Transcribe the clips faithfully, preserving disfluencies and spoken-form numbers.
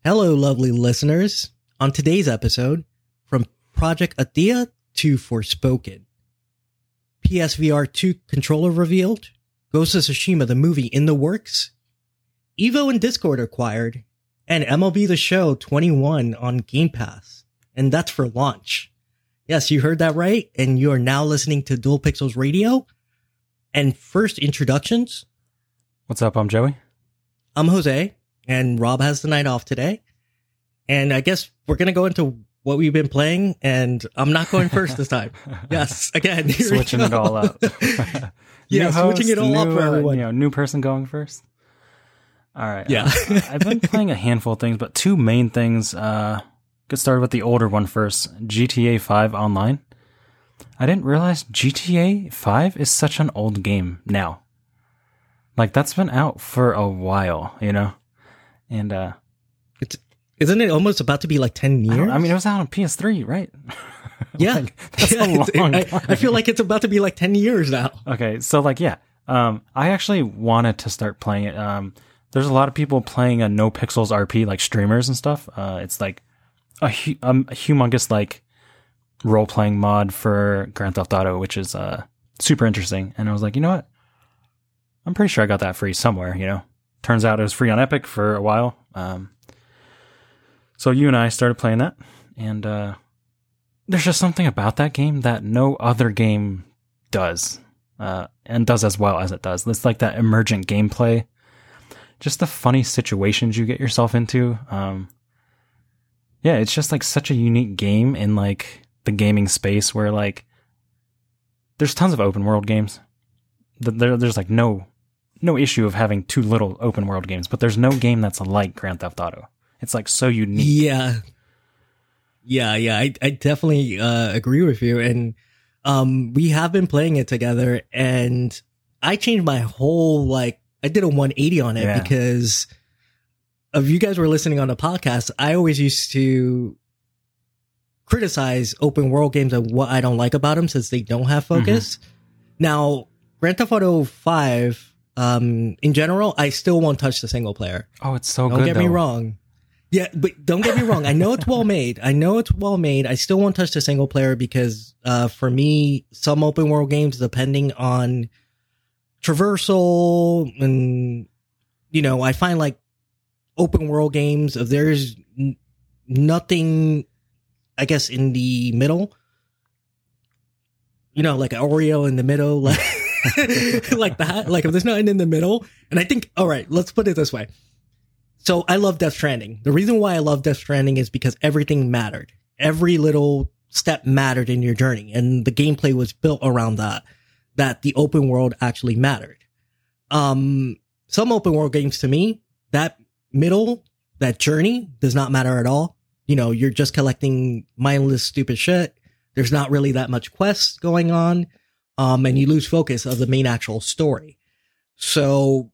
Hello, lovely listeners. On today's episode, from Project Athia to Forspoken, P S V R two controller revealed, Ghost of Tsushima the movie in the works, Evo and Discord acquired, and M L B The Show twenty-one on Game Pass. And that's for launch. Yes, you heard that right, and you are now listening to Dual Pixels Radio. And first, introductions. What's up? I'm Joey. I'm Jose, and Rob has the night off today. And I guess we're going to go into what we've been playing, and I'm not going first this time. Yes, again. Switching it all up. Yeah, host, switching it all new, up for everyone. Uh, you know, new person going first. All right. Yeah. uh, I've been playing a handful of things, but two main things. Uh, get started with the older one first. G T A five Online. I didn't realize G T A five is such an old game now. Like, that's been out for a while, you know? And, uh... It's, isn't it almost about to be like ten years? I, I mean, it was out on P S three, right? Yeah. Like, that's yeah, a long I, time. I feel like it's about to be like ten years now. Okay, so, like, yeah. Um, I actually wanted to start playing it. Um, there's a lot of people playing a No Pixels R P, like streamers and stuff. Uh, it's like a, hu- um, a humongous, like, role-playing mod for Grand Theft Auto, which is uh super interesting. And I was like, you know what? I'm pretty sure I got that free somewhere, you know? Turns out it was free on Epic for a while. Um, so you and I started playing that, and uh, there's just something about that game that no other game does, uh, and does as well as it does. It's like that emergent gameplay, just the funny situations you get yourself into. Um, yeah, it's just like such a unique game in like the gaming space where like there's tons of open world games. There, there's like no no issue of having too little open world games, but there's no game that's like Grand Theft Auto. It's like so unique. Yeah. Yeah, yeah, I, I definitely uh, agree with you. And um, we have been playing it together, and I changed my whole, like, I did a one eighty on it Yeah. because if you guys were listening on the podcast, I always used to criticize open world games and what I don't like about them since they don't have focus. Mm-hmm. Now, Grand Theft Auto five, um, in general, I still won't touch the single player. Oh, it's so don't good. Don't get though. me wrong. Yeah, but don't get me wrong. I know it's well made. I know it's well made. I still won't touch the single player because, uh, for me, some open world games, depending on traversal and, you know, I find like open world games, if there's n- nothing, I guess, in the middle, you know, like an Oreo in the middle, like, like that, like if there's nothing in the middle. And I think, all right, let's put it this way. So I love Death Stranding. The reason why I love Death Stranding is because everything mattered. Every little step mattered in your journey, and the gameplay was built around that, that the open world actually mattered. Um, some open world games to me, that middle, that journey does not matter at all. You know, you're just collecting mindless, stupid shit. There's not really that much quests going on. Um, and you lose focus of the main actual story. So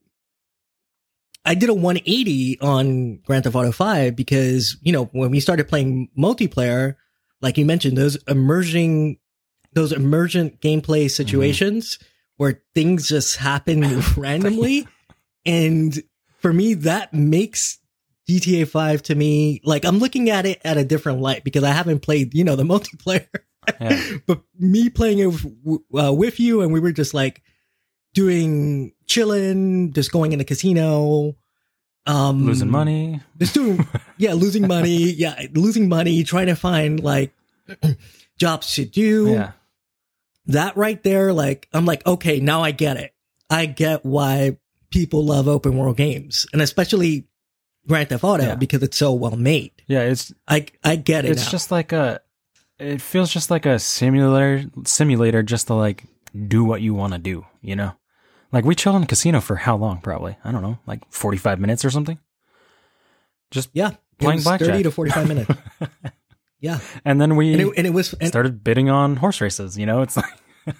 I did a one eighty on Grand Theft Auto five because, you know, when we started playing multiplayer, like you mentioned, those emerging, those emergent gameplay situations mm-hmm. where things just happen randomly. And for me, that makes G T A five to me, like, I'm looking at it at a different light because I haven't played, you know, the multiplayer. Yeah. But me playing it with, uh, with you, and we were just like doing chilling, just going in the casino, um, losing money, just doing, yeah, losing money, yeah, losing money, trying to find like jobs to do. Yeah. That right there, like, I'm like, okay, now I get it. I get why people love open world games, and especially Grand Theft Auto, yeah. because it's so well made. Yeah, it's I I get it. It's now. just like a. It feels just like a simulator, simulator, just to like do what you want to do. You know, like we chilled in a casino for how long? Probably I don't know, like forty-five minutes or something. Just yeah, playing blackjack. thirty to forty-five minutes. Yeah, and then we and it, and it was and, started bidding on horse races. You know, it's like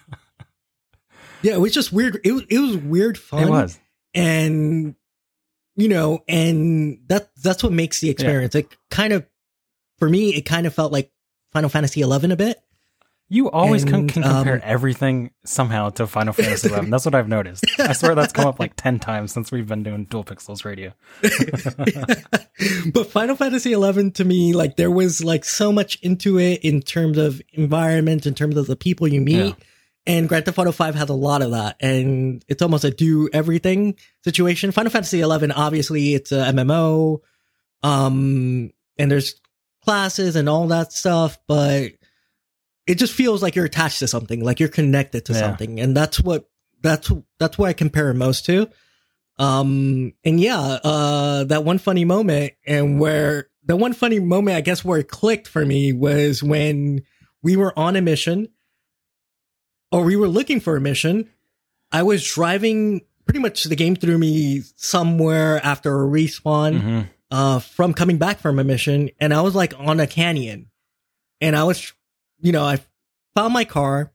yeah, it was just weird. It was it was weird fun. It was, and you know, and that that's what makes the experience. Yeah. It kind of, for me, it kind of felt like Final Fantasy eleven a bit, You always can, And, can compare um, everything somehow to Final Fantasy eleven. That's what I've noticed. I swear that's come up like ten times since we've been doing Dual Pixels Radio. But Final Fantasy eleven to me, like there was like so much into it in terms of environment, in terms of the people you meet. Yeah. And Grand Theft Auto five has a lot of that. And it's almost a do everything situation. Final Fantasy eleven, obviously it's a M M O. Um, and there's classes and all that stuff, but it just feels like you're attached to something, like you're connected to Yeah. something. And that's what, that's, that's what I compare it most to. Um, and yeah, uh, that one funny moment and where the one funny moment, I guess, where it clicked for me was when we were on a mission or we were looking for a mission. I was driving, pretty much the game threw me somewhere after a respawn, Mm-hmm. uh, from coming back from a mission. And I was like on a canyon and I was, you know, I found my car.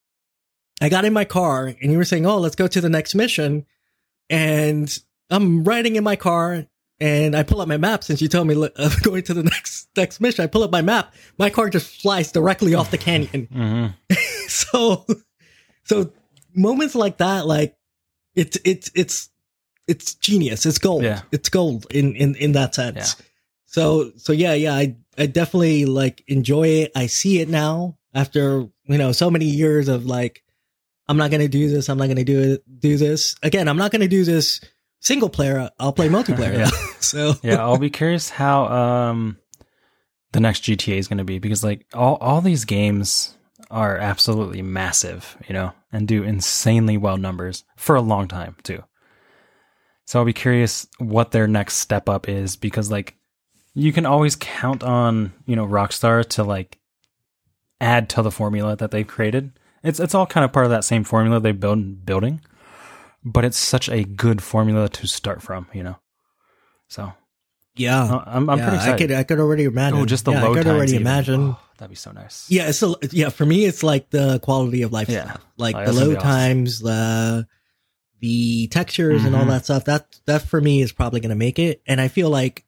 I got in my car and you were saying, oh, let's go to the next mission. And I'm riding in my car and I pull up my map since you told me uh, I'm going to the next, next mission. I pull up my map. My car just flies directly off the canyon. Mm-hmm. so, so moments like that, like it's, it's, it's, it's genius. It's gold. Yeah. It's gold in, in, in that sense. Yeah. So, so yeah, yeah, I, I definitely like enjoy it. I see it now after, you know, so many years of like, I'm not going to do this. I'm not going to do it, do this again. I'm not going to do this single player. I'll play multiplayer. Yeah. So Yeah, I'll be curious how um the next G T A is going to be, because like all all these games are absolutely massive, you know, and do insanely well numbers for a long time too. So I'll be curious what their next step up is, because like you can always count on, you know, Rockstar to like add to the formula that they've created. It's it's all kind of part of that same formula they've built building, but it's such a good formula to start from, you know. So yeah, uh, I'm I'm yeah, pretty excited. I could, I could already imagine. Oh, just the yeah, load I could times already even. imagine. Oh, that'd be so nice. Yeah, it's a, yeah. For me, it's like the quality of life Yeah. stuff, like Oh, the that's gonna load be awesome. times, the the textures, and all Mhm. that stuff. That that for me is probably going to make it. And I feel like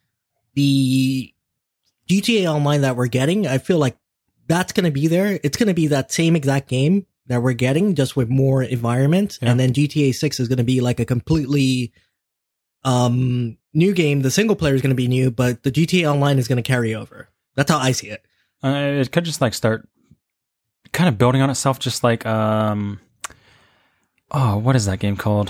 the G T A Online that we're getting, I feel like that's going to be there. It's going to be that same exact game that we're getting, just with more environment. Yeah. And then G T A six is going to be like a completely um new game. The single player is going to be new, but the G T A Online is going to carry over. That's how I see it. Uh, it could just like start kind of building on itself, just like um, oh, what is that game called?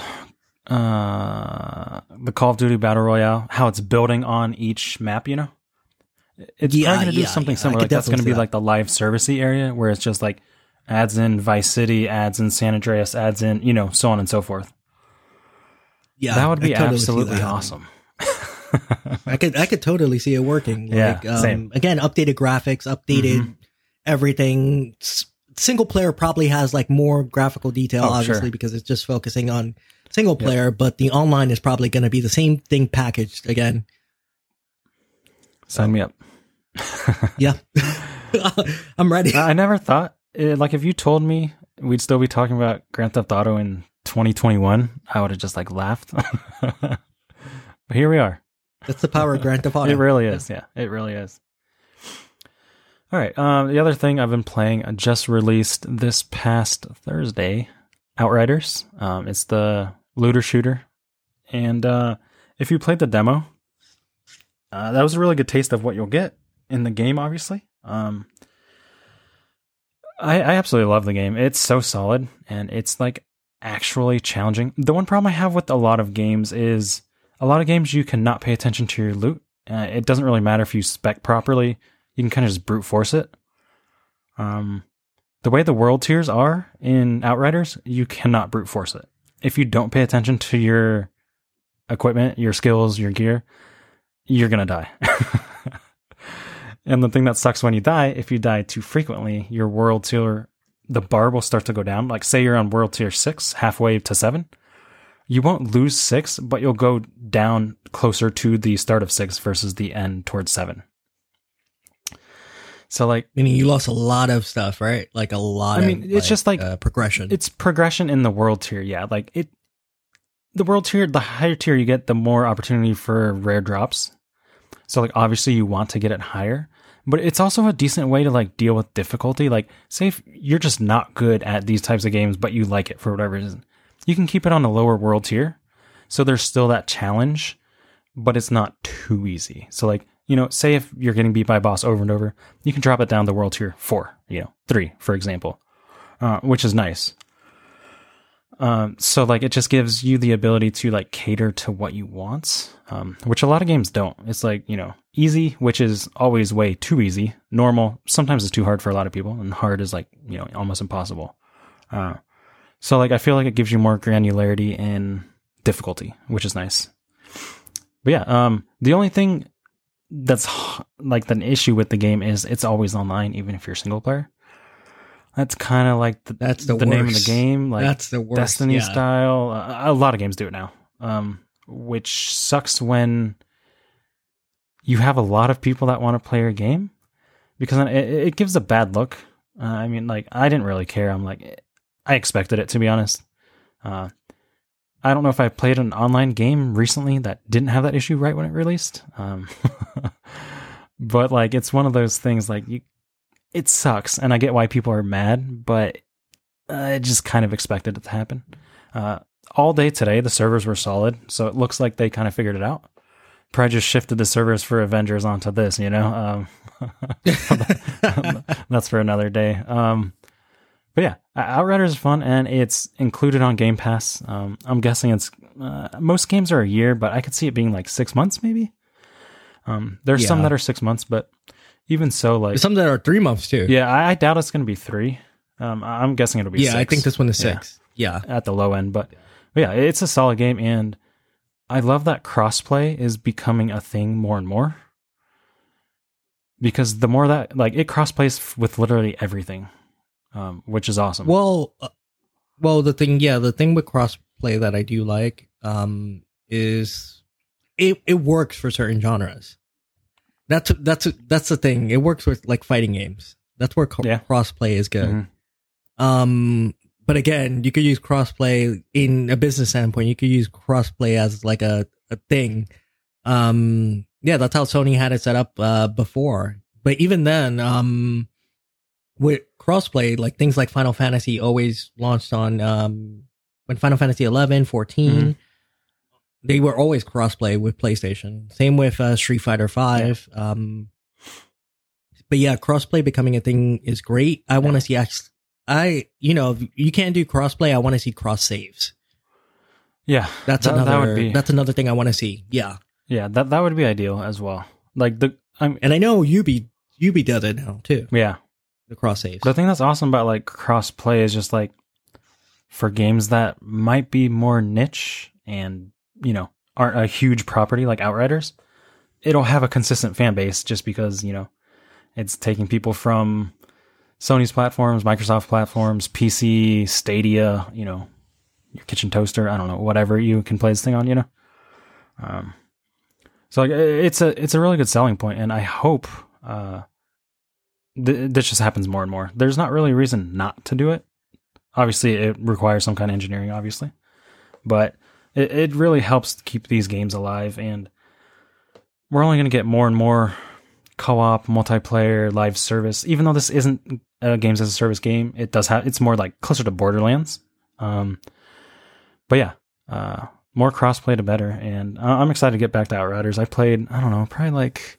Uh, the Call of Duty Battle Royale. How it's building on each map, you know. It's Yeah, probably going to do yeah, something yeah. I similar. could Like that's going to definitely be see like the live servicey area, where it's just like adds in Vice City, adds in San Andreas, adds in, you know, so on and so forth. Yeah, That would be I totally see absolutely that happening. awesome. I could I could totally see it working. Yeah, Like, um, same. Again, updated graphics, updated Mhm. everything. S- single player probably has like more graphical detail, Oh, obviously, sure. because it's just focusing on single player. But the online is probably going to be the same thing packaged again. Sign me up. Yeah, I'm ready. I never thought, eh, like, if you told me we'd still be talking about Grand Theft Auto in twenty twenty-one, I would have just like laughed. But here we are. That's the power of Grand Theft Auto. It really is. Yeah, it really is. All right. Um, the other thing I've been playing, I just released this past Thursday, Outriders. Um, it's the looter shooter. And uh, if you played the demo, uh, that was a really good taste of what you'll get in the game, obviously. Um, I, I absolutely love the game. It's so solid, and it's like actually challenging. The one problem I have with a lot of games is a lot of games you cannot pay attention to your loot. Uh, it doesn't really matter if you spec properly. You can kind of just brute force it. Um, the way the world tiers are in Outriders, you cannot brute force it. If you don't pay attention to your equipment, your skills, your gear, you're going to die. And the thing that sucks when you die, if you die too frequently, your world tier, the bar will start to go down. Like say you're on world tier six, halfway to seven. You won't lose six, but you'll go down closer to the start of six versus the end towards seven. So like, Meaning you lost a lot of stuff, right? Like a lot. I mean, of, it's just like- uh, progression. it's progression in the world tier. Yeah. Like it, the world tier, the higher tier you get, the more opportunity for rare drops. So like, obviously you want to get it higher, but it's also a decent way to like deal with difficulty. Like, say if you're just not good at these types of games, but you like it for whatever reason, you can keep it on the lower world tier. So there's still that challenge, but it's not too easy. So like, you know, say if you're getting beat by a boss over and over, you can drop it down to world tier four, you know, three, for example, uh, which is nice. Um, so like, it just gives you the ability to like cater to what you want, um, which a lot of games don't. It's like, you know, easy, which is always way too easy. Normal, sometimes it's too hard for a lot of people, and hard is like, you know, almost impossible. Uh, so like, I feel like it gives you more granularity in difficulty, which is nice. But yeah, um, the only thing that's like an issue with the game is it's always online, even if you're single player. That's kind of like the, that's the, the name of the worst. game, like That's the worst. Destiny yeah. style. Uh, a lot of games do it now, um, which sucks when you have a lot of people that want to play your game, because it, it gives a bad look. Uh, I mean, like, I didn't really care. I'm like, I expected it, to be honest. Uh, I don't know if I played an online game recently that didn't have that issue right when it released. Um, but like, it's one of those things like you, it sucks, and I get why people are mad, but I just kind of expected it to happen. Uh, all day today, the servers were solid, so it looks like they kind of figured it out. Probably just shifted the servers for Avengers onto this, you know? Um, that's for another day. Um, but yeah, Outriders is fun, and it's included on Game Pass. Um, I'm guessing it's, uh, most games are a year, but I could see it being like six months maybe. Um, there's Yeah. some that are six months, but even so, like, There's some that are three months too. yeah, I, I doubt it's going to be three. Um, I'm guessing it'll be yeah. six. I think this one is Yeah. six. Yeah. At the low end, but, but yeah, it's a solid game, and I love that crossplay is becoming a thing more and more, because the more that, like, it crossplays with literally everything, um, which is awesome. Well, uh, well, the thing, yeah, the thing with crossplay that I do like, um, is it it works for certain genres. That's that's that's the thing. It works with like fighting games. That's where co- Yeah. crossplay is good. Mhm. Um, but again, you could use crossplay in a business standpoint. You could use crossplay as like a, a thing. Um, yeah, that's how Sony had it set up uh, before. But even then, um, with crossplay, like things like Final Fantasy always launched on um, when Final Fantasy eleven, fourteen, Mhm. they were always crossplay with PlayStation. Same with uh, Street Fighter five. Um, but yeah, crossplay becoming a thing is great. I want to see actually. I, you know, if you can't do crossplay, I want to see cross saves. Yeah, That's that, another. that would be, That's another thing I want to see. Yeah, yeah, that that would be ideal as well. Like the, I'm, and I know Ubi Ubi does it now too. yeah, The cross saves. the thing that's awesome about like cross play is just like for games that might be more niche and, you know, aren't a huge property like Outriders, it'll have a consistent fan base just because, you know, it's taking people from Sony's platforms, Microsoft platforms, P C, Stadia, you know, your kitchen toaster, I don't know, whatever you can play this thing on, you know. Um, so like, it's a it's a really good selling point, and I hope uh, th- this just happens more and more. There's not really a reason not to do it. Obviously, it requires some kind of engineering, obviously, but it, it really helps keep these games alive, and we're only going to get more and more co-op, multiplayer, live service. Even though this isn't a games as a service game, it does have. It's more like closer to Borderlands. Um, but yeah, uh, more crossplay to better, and I'm excited to get back to Outriders. I played, I don't know, probably like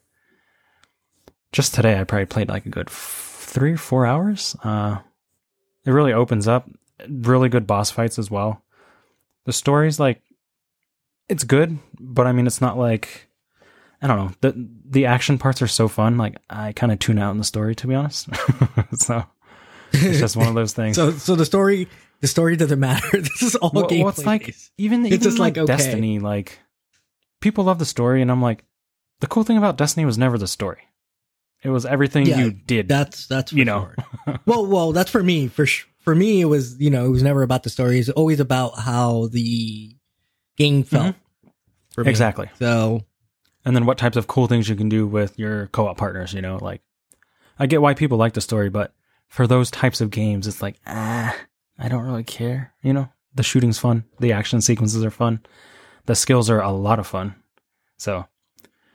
just today. I probably played like a good f- three or four hours. Uh, it really opens up. Really good boss fights as well. The story's like, it's good, but I mean, it's not like, I don't know. The the action parts are so fun. Like, I kind of tune out in the story, to be honest. So it's just one of those things. so so the story the story doesn't matter. This is all well, gameplay. well, it's like based. even, It's even just like, like, okay. Destiny, like people love the story, and I'm like, the cool thing about Destiny was never the story. It was everything Yeah, you did. That's that's for you know. sure. well, well, that's for me. For sh- for me, it was you know it was never about the story. It's always about how the game felt. For me. Exactly. So And then what types of cool things you can do with your co-op partners, you know, like I get why people like the story, but for those types of games, it's like, ah, I don't really care. You know, the shooting's fun. The action sequences are fun. The skills are a lot of fun. So,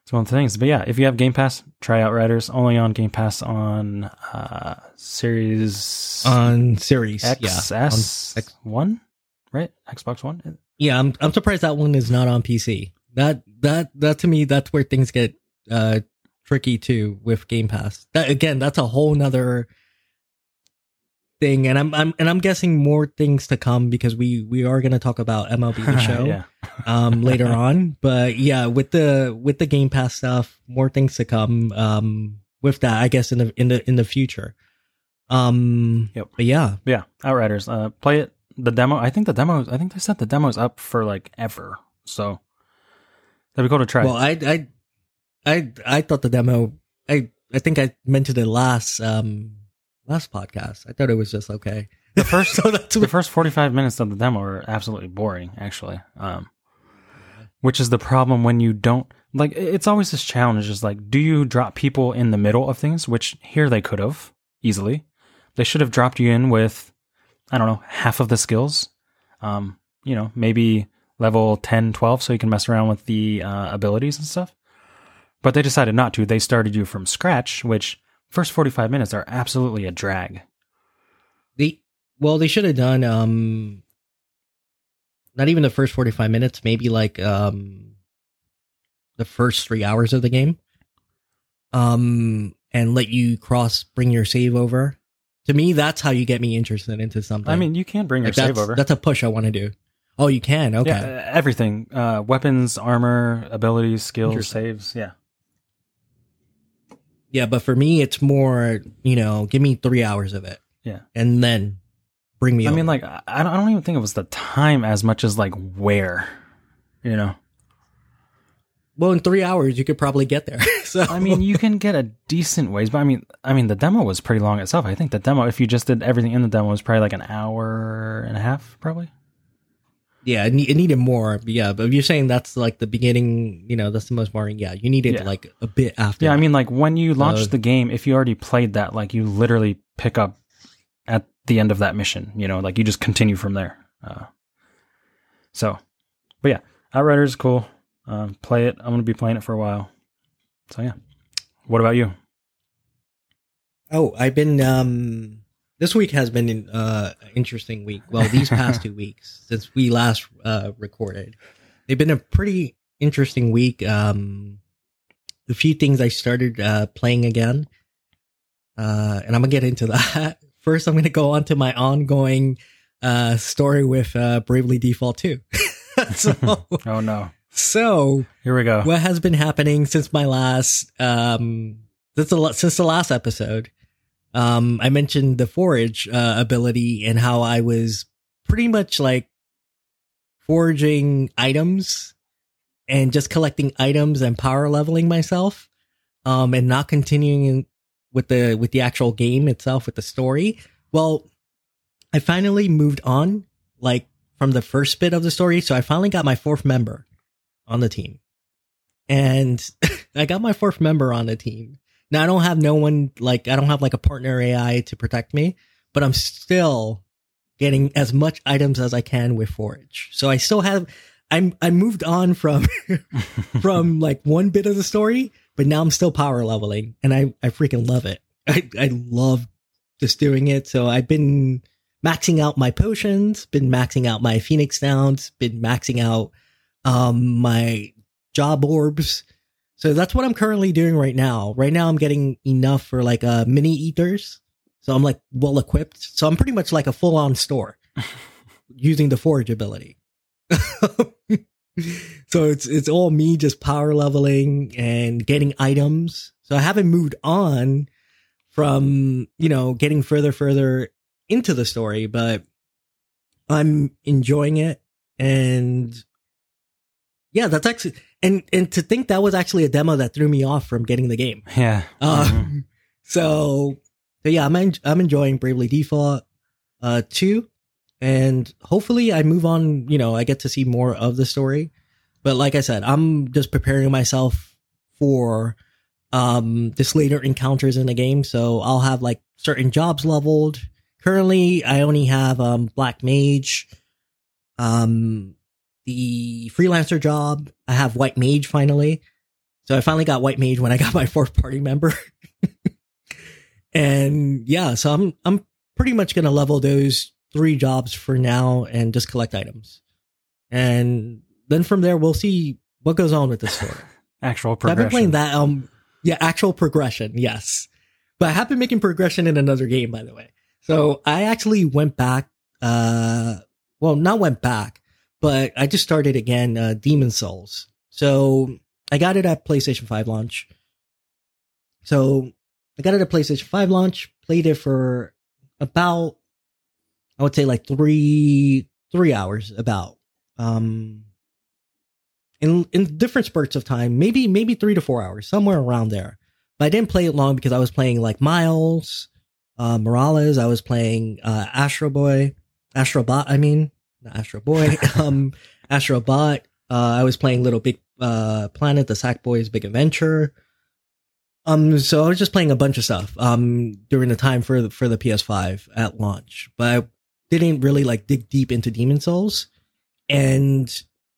It's one of the things. But yeah, if you have Game Pass, try Outriders. Only on Game Pass on uh, Series on Series X yeah. S on X- One, right? Xbox One. Yeah, I'm I'm surprised that one is not on P C. That that that to me, that's where things get uh, tricky too with Game Pass. That again, that's a whole nother thing, and I'm I'm and I'm guessing more things to come because we we are going to talk about M L B The Show yeah. um later on. But yeah, with the with the Game Pass stuff, more things to come um with that, I guess, in the in the in the future. Um yep. But yeah. Yeah, Outriders. Uh play it. The demo, I think the demo I think they said the demo's up for like ever. So that'd be cool to try. Well, I I I I thought the demo I I think I mentioned it last um last podcast. I thought it was just okay. The first so that's the first forty-five minutes of the demo are absolutely boring, actually. Um, which is the problem when you don't like. It's always this challenge: is like, do you drop people in the middle of things? Which here they could have easily. They should have dropped you in with, I don't know, half of the skills. Um, you know, maybe level ten, twelve, so you can mess around with the uh, abilities and stuff. But they decided not to. They started you from scratch, which first forty-five minutes are absolutely a drag. They well, they should have done um not even the first forty-five minutes, maybe like um the first three hours of the game. Um and let you cross bring your save over. To me, that's how you get me interested into something. I mean, you can bring your like save that's, over. That's a push I want to do. Oh, you can? Okay. Yeah, everything. Uh, weapons, armor, abilities, skills, saves. Yeah. Yeah, but for me, it's more, you know, give me three hours of it. Yeah. And then bring me I over. mean, like, I don't, I don't even think it was the time as much as, like, where, you know? Well, in three hours, you could probably get there. So I mean, you can get a decent ways, but I mean, I mean, the demo was pretty long itself. I think the demo, if you just did everything in the demo, was probably like an hour and a half, probably. Yeah, it, need, it needed more. But yeah, but if you're saying that's like the beginning, you know, that's the most boring. Yeah, you needed Yeah. like a bit after. Yeah, that. I mean, like, when you launch Uh, the game, if you already played that, like, you literally pick up at the end of that mission, you know, like, you just continue from there. Uh, so, but yeah, Outriders is cool. Um, play it. I'm going to be playing it for a while. So, yeah. What about you? Oh, I've been. Um, this week has been an uh, interesting week. Well, these past two weeks since we last uh, recorded, they've been a pretty interesting week. Um, a few things I started uh, playing again, uh, and I'm gonna get into that. First, I'm gonna go on to my ongoing uh, story with uh, Bravely Default two. so, Oh, no. so Here we go. what has been happening since my last um since the since the last episode? Um, I mentioned the forage uh, ability and how I was pretty much like foraging items and just collecting items and power leveling myself, um, and not continuing with the with the actual game itself with the story. Well, I finally moved on, like from the first bit of the story, so I finally got my fourth member on the team, and I got my fourth member on the team. Now I don't have no one, like I don't have like a partner A I to protect me, but I'm still getting as much items as I can with forage. So I still have, I'm, I moved on from, from like one bit of the story, but now I'm still power leveling and I, I freaking love it. I, I love just doing it. So I've been maxing out my potions, been maxing out my Phoenix Downs, been maxing out, um, my job orbs. So that's what I'm currently doing right now. Right now I'm getting enough for like uh mini ethers. So I'm like well equipped. So I'm pretty much like a full on store using the forage ability. So it's it's all me just power leveling and getting items. So I haven't moved on from, you know, getting further further into the story, but I'm enjoying it. And yeah, that's actually, and, and to think that was actually a demo that threw me off from getting the game. Yeah. Uh, Mhm. so, so yeah, I'm, en- I'm enjoying Bravely Default, uh, two, and hopefully I move on, you know, I get to see more of the story. But like I said, I'm just preparing myself for, um, this later encounters in the game. So I'll have like certain jobs leveled. Currently, I only have, um, Black Mage, um, the freelancer job. I have White Mage finally. So I finally got White Mage when I got my fourth party member. And yeah, so I'm I'm pretty much gonna level those three jobs for now and just collect items. And then from there we'll see what goes on with the story. Actual So I've progression. been playing that um yeah, actual progression, yes. But I have been making progression in another game, by the way. So I actually went back uh well not went back, but I just started again uh Demon Souls. So I got it at PlayStation five launch. So I got it at PlayStation five launch, played it for about, I would say like three, three hours about, um, in, in different spurts of time, maybe, maybe three to four hours, somewhere around there. But I didn't play it long because I was playing like Miles, uh, Morales. I was playing, uh, Astro Boy, Astro Bot, I mean, not Astro Boy, um, Astro Bot. Uh, I was playing Little Big, uh, Planet, the Sackboy's Big Adventure. Um, so I was just playing a bunch of stuff, um, during the time for the, for the P S five at launch, but I didn't really like dig deep into Demon Souls. And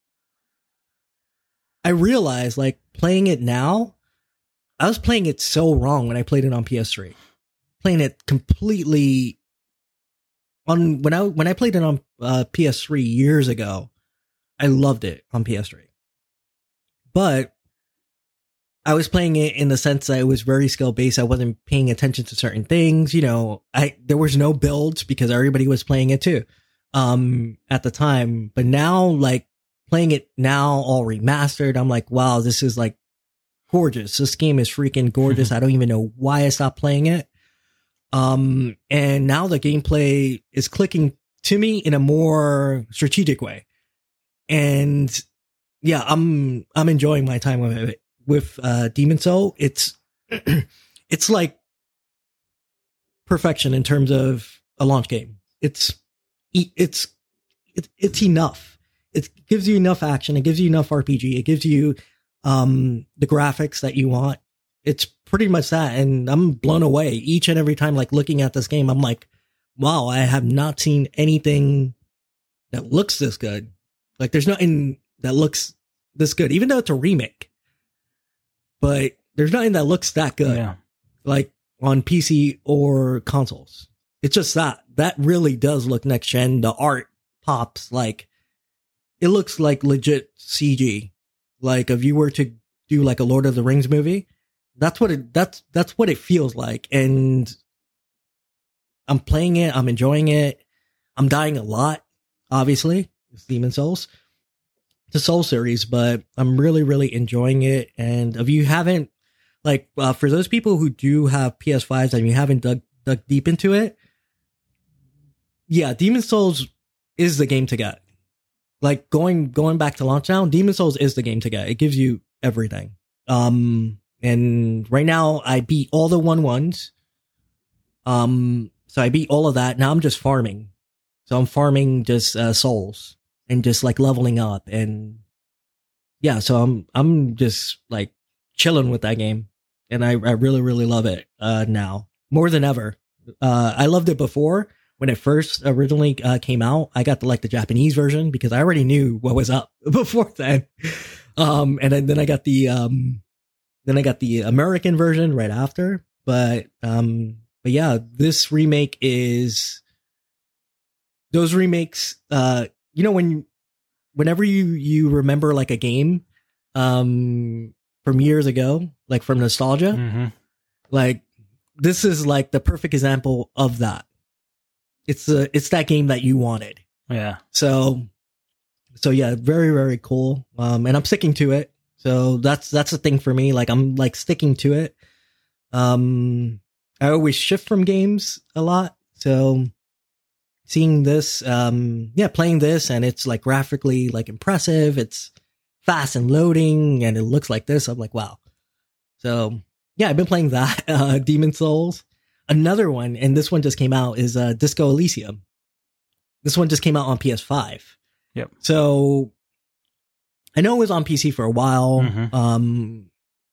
I realized like playing it now, I was playing it so wrong when I played it on P S three, playing it completely on when I, when I played it on uh, P S three years ago, I loved it on P S three, but I was playing it in the sense that it was very skill based. I wasn't paying attention to certain things. You know, I, there was no builds because everybody was playing it too, um, at the time. But now, like playing it now all remastered, I'm like, wow, this is like gorgeous. This game is freaking gorgeous. I don't even know why I stopped playing it. Um, and now the gameplay is clicking to me in a more strategic way. And yeah, I'm, I'm enjoying my time with it. With uh, Demon Soul, it's it's like perfection in terms of a launch game. It's it's it's it's enough. It gives you enough action. It gives you enough R P G. It gives you um, the graphics that you want. It's pretty much that, and I'm blown away each and every time. Like looking at this game, I'm like, wow, I have not seen anything that looks this good. Like there's nothing that looks this good, even though it's a remake. But there's nothing that looks that good, Yeah. like on P C or consoles. It's just that that really does look next gen. The art pops like it looks like legit C G. Like if you were to do like a Lord of the Rings movie, that's what it that's that's what it feels like. And I'm playing it, I'm enjoying it. I'm dying a lot, obviously. It's Demon Souls. The Soul series, but I'm really, really enjoying it. And if you haven't, like, uh, for those people who do have P S fives and you haven't dug, dug deep into it, yeah, Demon Souls is the game to get. Like going, going back to launch now, Demon Souls is the game to get. It gives you everything. Um, and right now I beat all the one ones. Um, so I beat all of that. Now I'm just farming. So I'm farming just, uh, souls. And just like leveling up, and yeah, so I'm I'm just like chilling with that game, and I, I really really love it uh, now more than ever. Uh, I loved it before when it first originally uh, came out. I got the like the Japanese version because I already knew what was up before then, um, and then, then I got the um, then I got the American version right after. But um, but yeah, this remake is those remakes. Uh, You know, when, whenever you, you remember like a game, um, from years ago, like from nostalgia, Mm-hmm. like this is like the perfect example of that. It's the, it's that game that you wanted. Yeah. So, so yeah, very, very cool. Um, and I'm sticking to it. So that's, that's the thing for me. Like I'm like sticking to it. Um, I always shift from games a lot. So, seeing this, um, yeah, playing this, and it's like graphically like impressive. It's fast and loading, and it looks like this. I'm like, wow. So yeah, I've been playing that, uh, Demon Souls. Another one, and this one just came out, is uh, Disco Elysium. This one just came out on P S five. Yep. So I know it was on P C for a while. Mm-hmm. Um,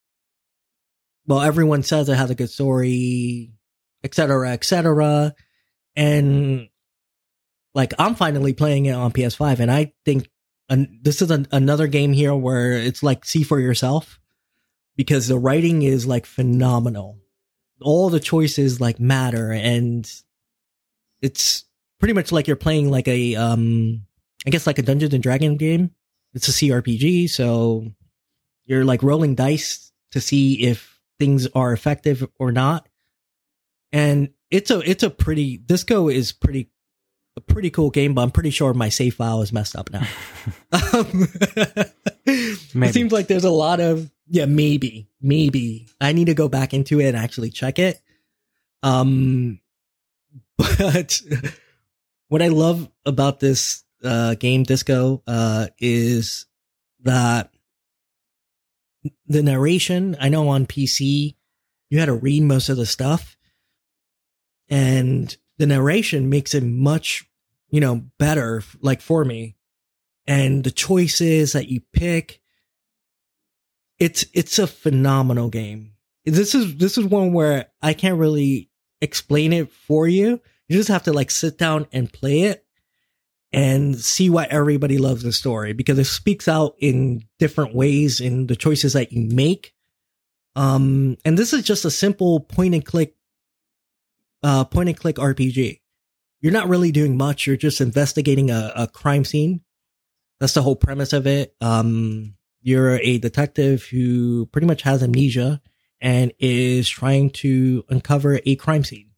well, everyone says it has a good story, et cetera, et cetera, and like, I'm finally playing it on P S five, and I think an, this is an, another game here where it's like, see for yourself. because the writing is like phenomenal. All the choices like matter, and it's pretty much like you're playing like a, um, I guess like a Dungeons and Dragons game. It's a C R P G, so you're like rolling dice to see if things are effective or not. And it's a, it's a pretty, Disco is pretty, a pretty cool game, but I'm pretty sure my save file is messed up now. um, it seems like there's a lot of, yeah, maybe, maybe I need to go back into it and actually check it. Um, but what I love about this, uh, game Disco, uh, is that the narration, I know on P C, you had to read most of the stuff, and the narration makes it much, you know, better, like for me. And the choices that you pick, it's, it's a phenomenal game. This is, this is one where I can't really explain it for you. You just have to like sit down and play it and see why everybody loves the story, because it speaks out in different ways in the choices that you make. Um, and this is just a simple point and click, uh, point and click R P G. You're not really doing much. You're just investigating a, a crime scene. That's the whole premise of it. Um, you're a detective who pretty much has amnesia and is trying to uncover a crime scene.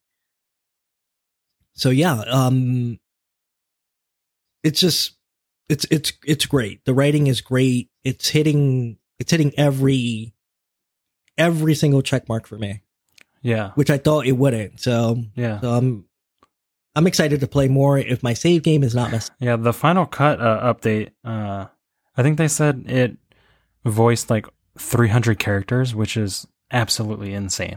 So yeah, um, it's just, it's, it's, it's great. The writing is great. It's hitting, it's hitting every, every single check mark for me. Yeah. Which I thought it wouldn't. So, yeah. So I'm, I'm excited to play more if my save game is not messed. Yeah. The Final Cut uh, update, uh, I think they said it voiced like three hundred characters, which is absolutely insane.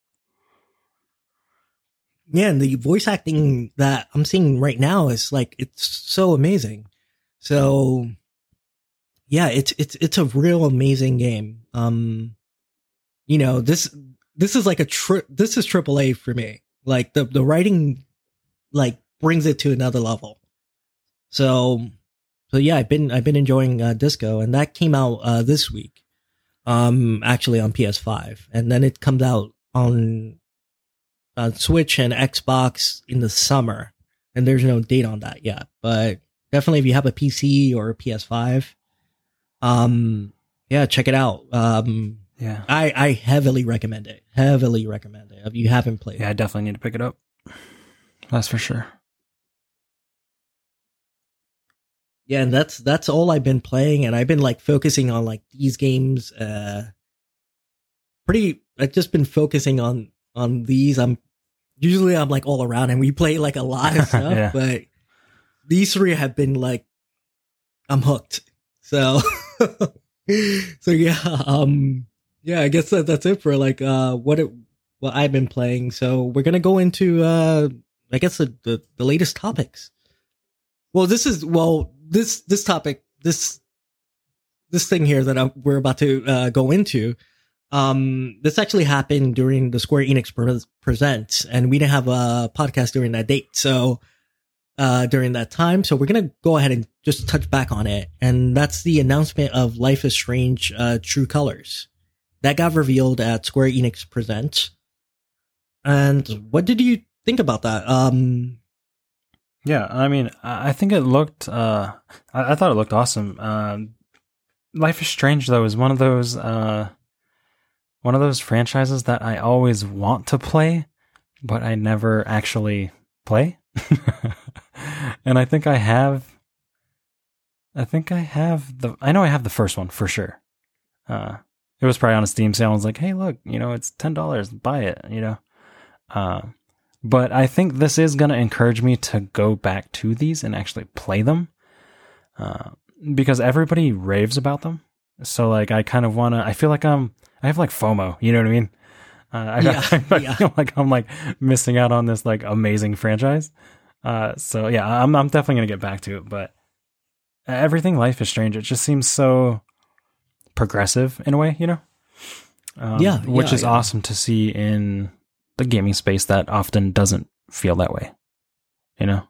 Yeah, and the voice acting that I'm seeing right now is like, it's so amazing. So yeah, it's, it's, it's a real amazing game. Um, you know, this, this is like a tri- this is triple A for me. Like the, the writing, like brings it to another level. So, so yeah, I've been, I've been enjoying uh, Disco, and that came out uh, this week. Um, actually on P S five, and then it comes out on Uh, Switch and Xbox in the summer, and there's no date on that yet, but definitely if you have a P C or a P S five, um, yeah, check it out. Um, yeah, I, I heavily recommend it. Heavily recommend it if you haven't played. Yeah, I definitely need to pick it up. That's for sure. Yeah, and that's that's all I've been playing, and I've been like focusing on like these games. Uh, pretty. I've just been focusing on on these. I'm usually I'm like all around, and we play like a lot of stuff, yeah. but these three have been like, I'm hooked. So, so yeah, um, yeah, I guess that, that's it for like, uh, what it, what I've been playing. So we're going to go into, uh, I guess the, the, the latest topics. Well, this is, well, this, this topic, this, this thing here that I'm, we're about to, uh, go into, um, this actually happened during the Square Enix pre- Presents, and we didn't have a podcast during that date. So, uh, during that time. So we're going to go ahead and just touch back on it. And that's the announcement of Life is Strange, uh, True Colors that got revealed at Square Enix Presents. And what did you think about that? Um, yeah, I mean, I think it looked, uh, I, I thought it looked awesome. Um, Life is Strange though is one of those, uh, one of those franchises that I always want to play, but I never actually play. And I think I have, I think I have the, I know I have the first one for sure. Uh, it was probably on a Steam sale. I was like, hey, look, you know, it's ten dollars, buy it, you know? Uh, but I think this is going to encourage me to go back to these and actually play them. Uh, because everybody raves about them. So like, I kind of want to, I feel like I'm, I have like FOMO, you know what I mean? Uh, I, yeah, I, I yeah. feel like I'm like missing out on this like amazing franchise. Uh, so yeah, I'm I'm definitely gonna get back to it. But everything Life is Strange, it just seems so progressive in a way, you know? Um, yeah, which yeah, is yeah. awesome to see in the gaming space that often doesn't feel that way, you know?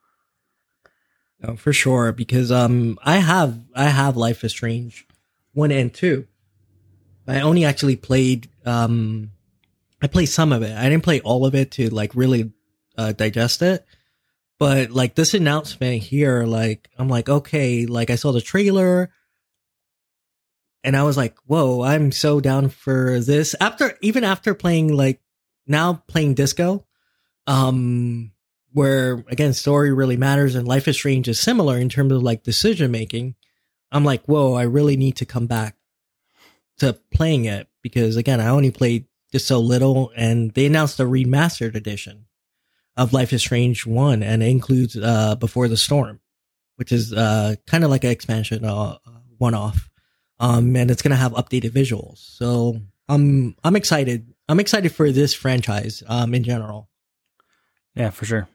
No, for sure, because um, I have I have Life is Strange one and two, I only actually played, um, I played some of it. I didn't play all of it to like really uh, digest it. But like this announcement here, like, I'm like, okay, like I saw the trailer and I was like, whoa, I'm so down for this. After, even after playing like, now playing Disco, um, where again, story really matters and Life is Strange is similar in terms of like decision making. I'm like, whoa, I really need to come back to playing it because again, I only played just so little and they announced a remastered edition of Life is Strange one and it includes, uh, Before the Storm, which is, uh, kind of like an expansion, uh, one off. Um, and it's going to have updated visuals. So I'm, I'm excited. I'm excited for this franchise, um, in general. Yeah, for sure.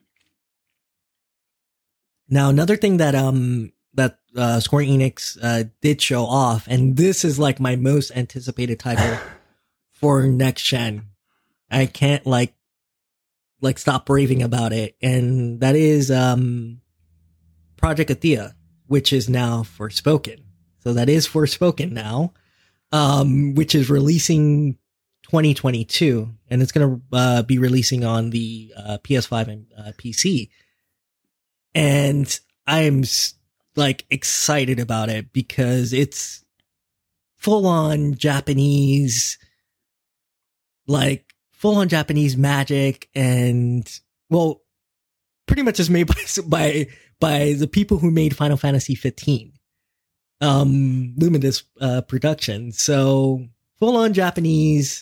Now, another thing that, um, that, uh, Square Enix, uh, did show off, and this is like my most anticipated title for next gen. I can't like, like stop raving about it. And that is, um, Project Athia, which is now Forspoken. So that is Forspoken now, um, which is releasing twenty twenty-two, and it's going to uh, be releasing on the uh, P S five and uh, P C. And I'm like excited about it because it's full on Japanese, like full on Japanese magic, and well, pretty much is made by by by the people who made Final Fantasy fifteen. Um, Luminous, uh, production. So full on Japanese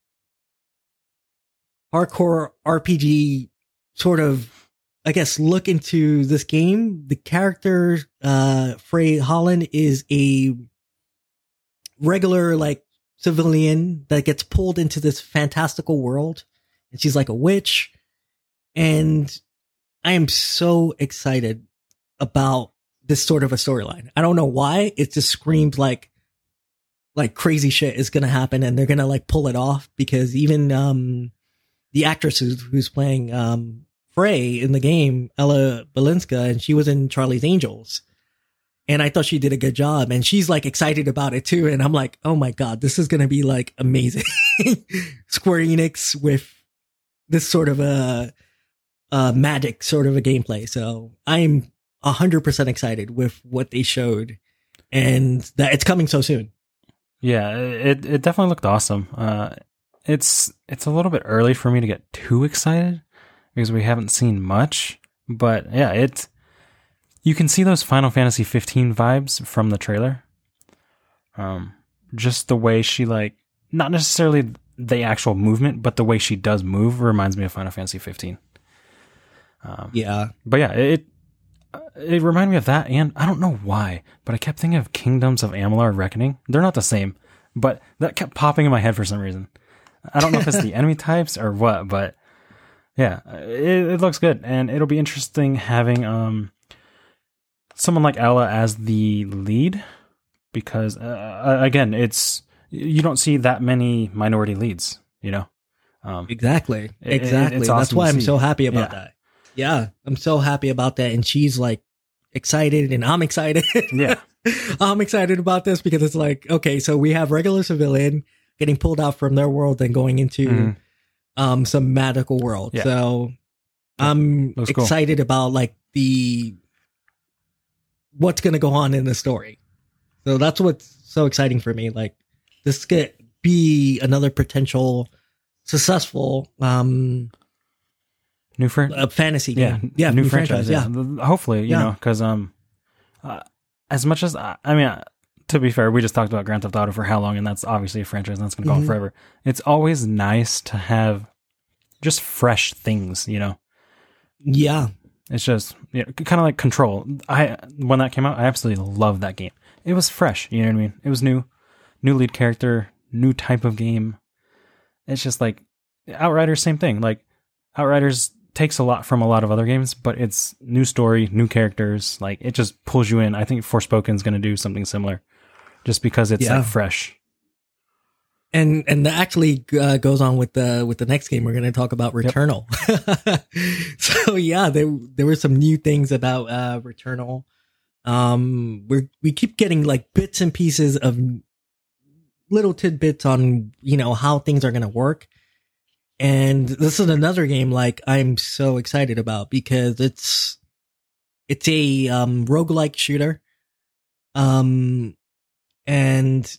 hardcore R P G sort of, I guess, look into this game. The character, uh, Frey Holland is a regular, like, civilian that gets pulled into this fantastical world. And she's like a witch. And I am so excited about this sort of a storyline. I don't know why. It just screams like, like crazy shit is going to happen and they're going to like pull it off because even, um, the actress who's, who's playing, um, Frey in the game, Ella Balinska, and she was in Charlie's Angels. And I thought she did a good job and she's like excited about it too. And I'm like, oh my God, this is going to be like amazing. Square Enix with this sort of a, a magic sort of a gameplay. So I'm a hundred percent excited with what they showed and that it's coming so soon. Yeah, it, it definitely looked awesome. Uh, it's, it's a little bit early for me to get too excited because we haven't seen much, but yeah, it, you can see those Final Fantasy fifteen vibes from the trailer. Um, just the way she like, not necessarily the actual movement, but the way she does move reminds me of Final Fantasy fifteen. Um, yeah. But yeah, it, it reminded me of that, and I don't know why, but I kept thinking of Kingdoms of Amalur Reckoning. They're not the same, but that kept popping in my head for some reason. I don't know if it's the enemy types or what, but yeah, it, it looks good, and it'll be interesting having um someone like Ella as the lead, because uh, again, it's you don't see that many minority leads, you know. Um, exactly, it, exactly. It, That's awesome why I'm see. so happy about yeah. that. Yeah, I'm so happy about that. And she's like excited and I'm excited. Yeah. I'm excited about this because it's like, okay, so we have regular civilian getting pulled out from their world and going into mm-hmm. um, some magical world. Yeah. So I'm excited cool. about like the, what's going to go on in the story. So that's what's so exciting for me. Like this could be another potential successful, um, New fr- a fantasy game. Yeah, yeah new, new franchise. franchise. Yeah. Yeah. Hopefully, you yeah. know, because um, uh, as much as I, I mean, uh, to be fair, we just talked about Grand Theft Auto for how long, and that's obviously a franchise and that's going to go mm-hmm. on forever. It's always nice to have just fresh things, you know. Yeah, it's just you know, kind of like Control. I when that came out, I absolutely loved that game. It was fresh, you know what I mean? It was new, new lead character, new type of game. It's just like Outriders, same thing. Like Outriders takes a lot from a lot of other games, but it's new story, new characters. Like it just pulls you in. I think Forspoken is going to do something similar, just because it's yeah. like fresh. And and that actually uh, goes on with the with the next game we're going to talk about, Returnal. Yep. So yeah, there there were some new things about uh, Returnal. Um, we we keep getting like bits and pieces of little tidbits on, you know, how things are going to work. And this is another game like I'm so excited about because it's, it's a, um, roguelike shooter. Um, and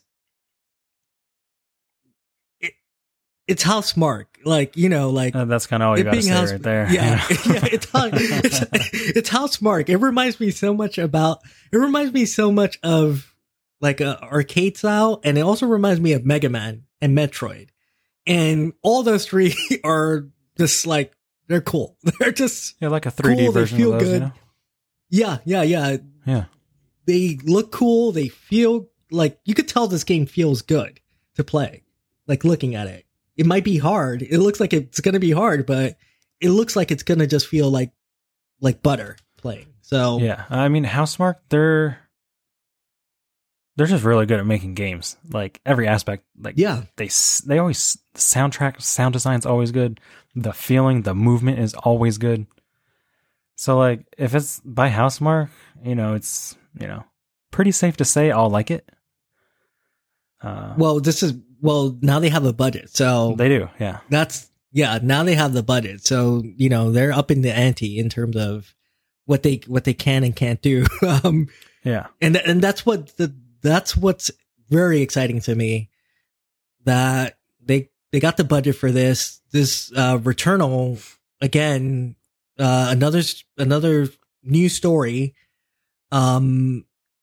it, it's Housemarque. Like, you know, like Uh, that's kind of all you it got to being say House- right there. Yeah, yeah, it's, Hou- it's it's Housemarque. It reminds me so much about. It reminds me so much of like a arcade style, and it also reminds me of Mega Man and Metroid. And all those three are just like they're cool. They're just Yeah, like a three D cool, they version feel of those, good. you know? yeah, yeah, yeah. Yeah. They look cool. They feel like you could tell this game feels good to play. Like looking at it, it might be hard. It looks like it's going to be hard, but it looks like it's going to just feel like like butter playing. So Yeah. I mean, Housemarque, they're they're just really good at making games. Like every aspect. Like yeah, they s- they always the soundtrack, sound design's always good. The feeling, the movement is always good. So like if it's by Housemarque, you know, it's, you know, pretty safe to say I'll like it. Uh, well, this is well now they have a budget, so they do, yeah. that's yeah. Now they have the budget, so you know they're up in the ante in terms of what they what they can and can't do. um, Yeah. and and that's what the that's what's very exciting to me. That they they got the budget for this. This uh, Returnal again, uh, another another new story. Um,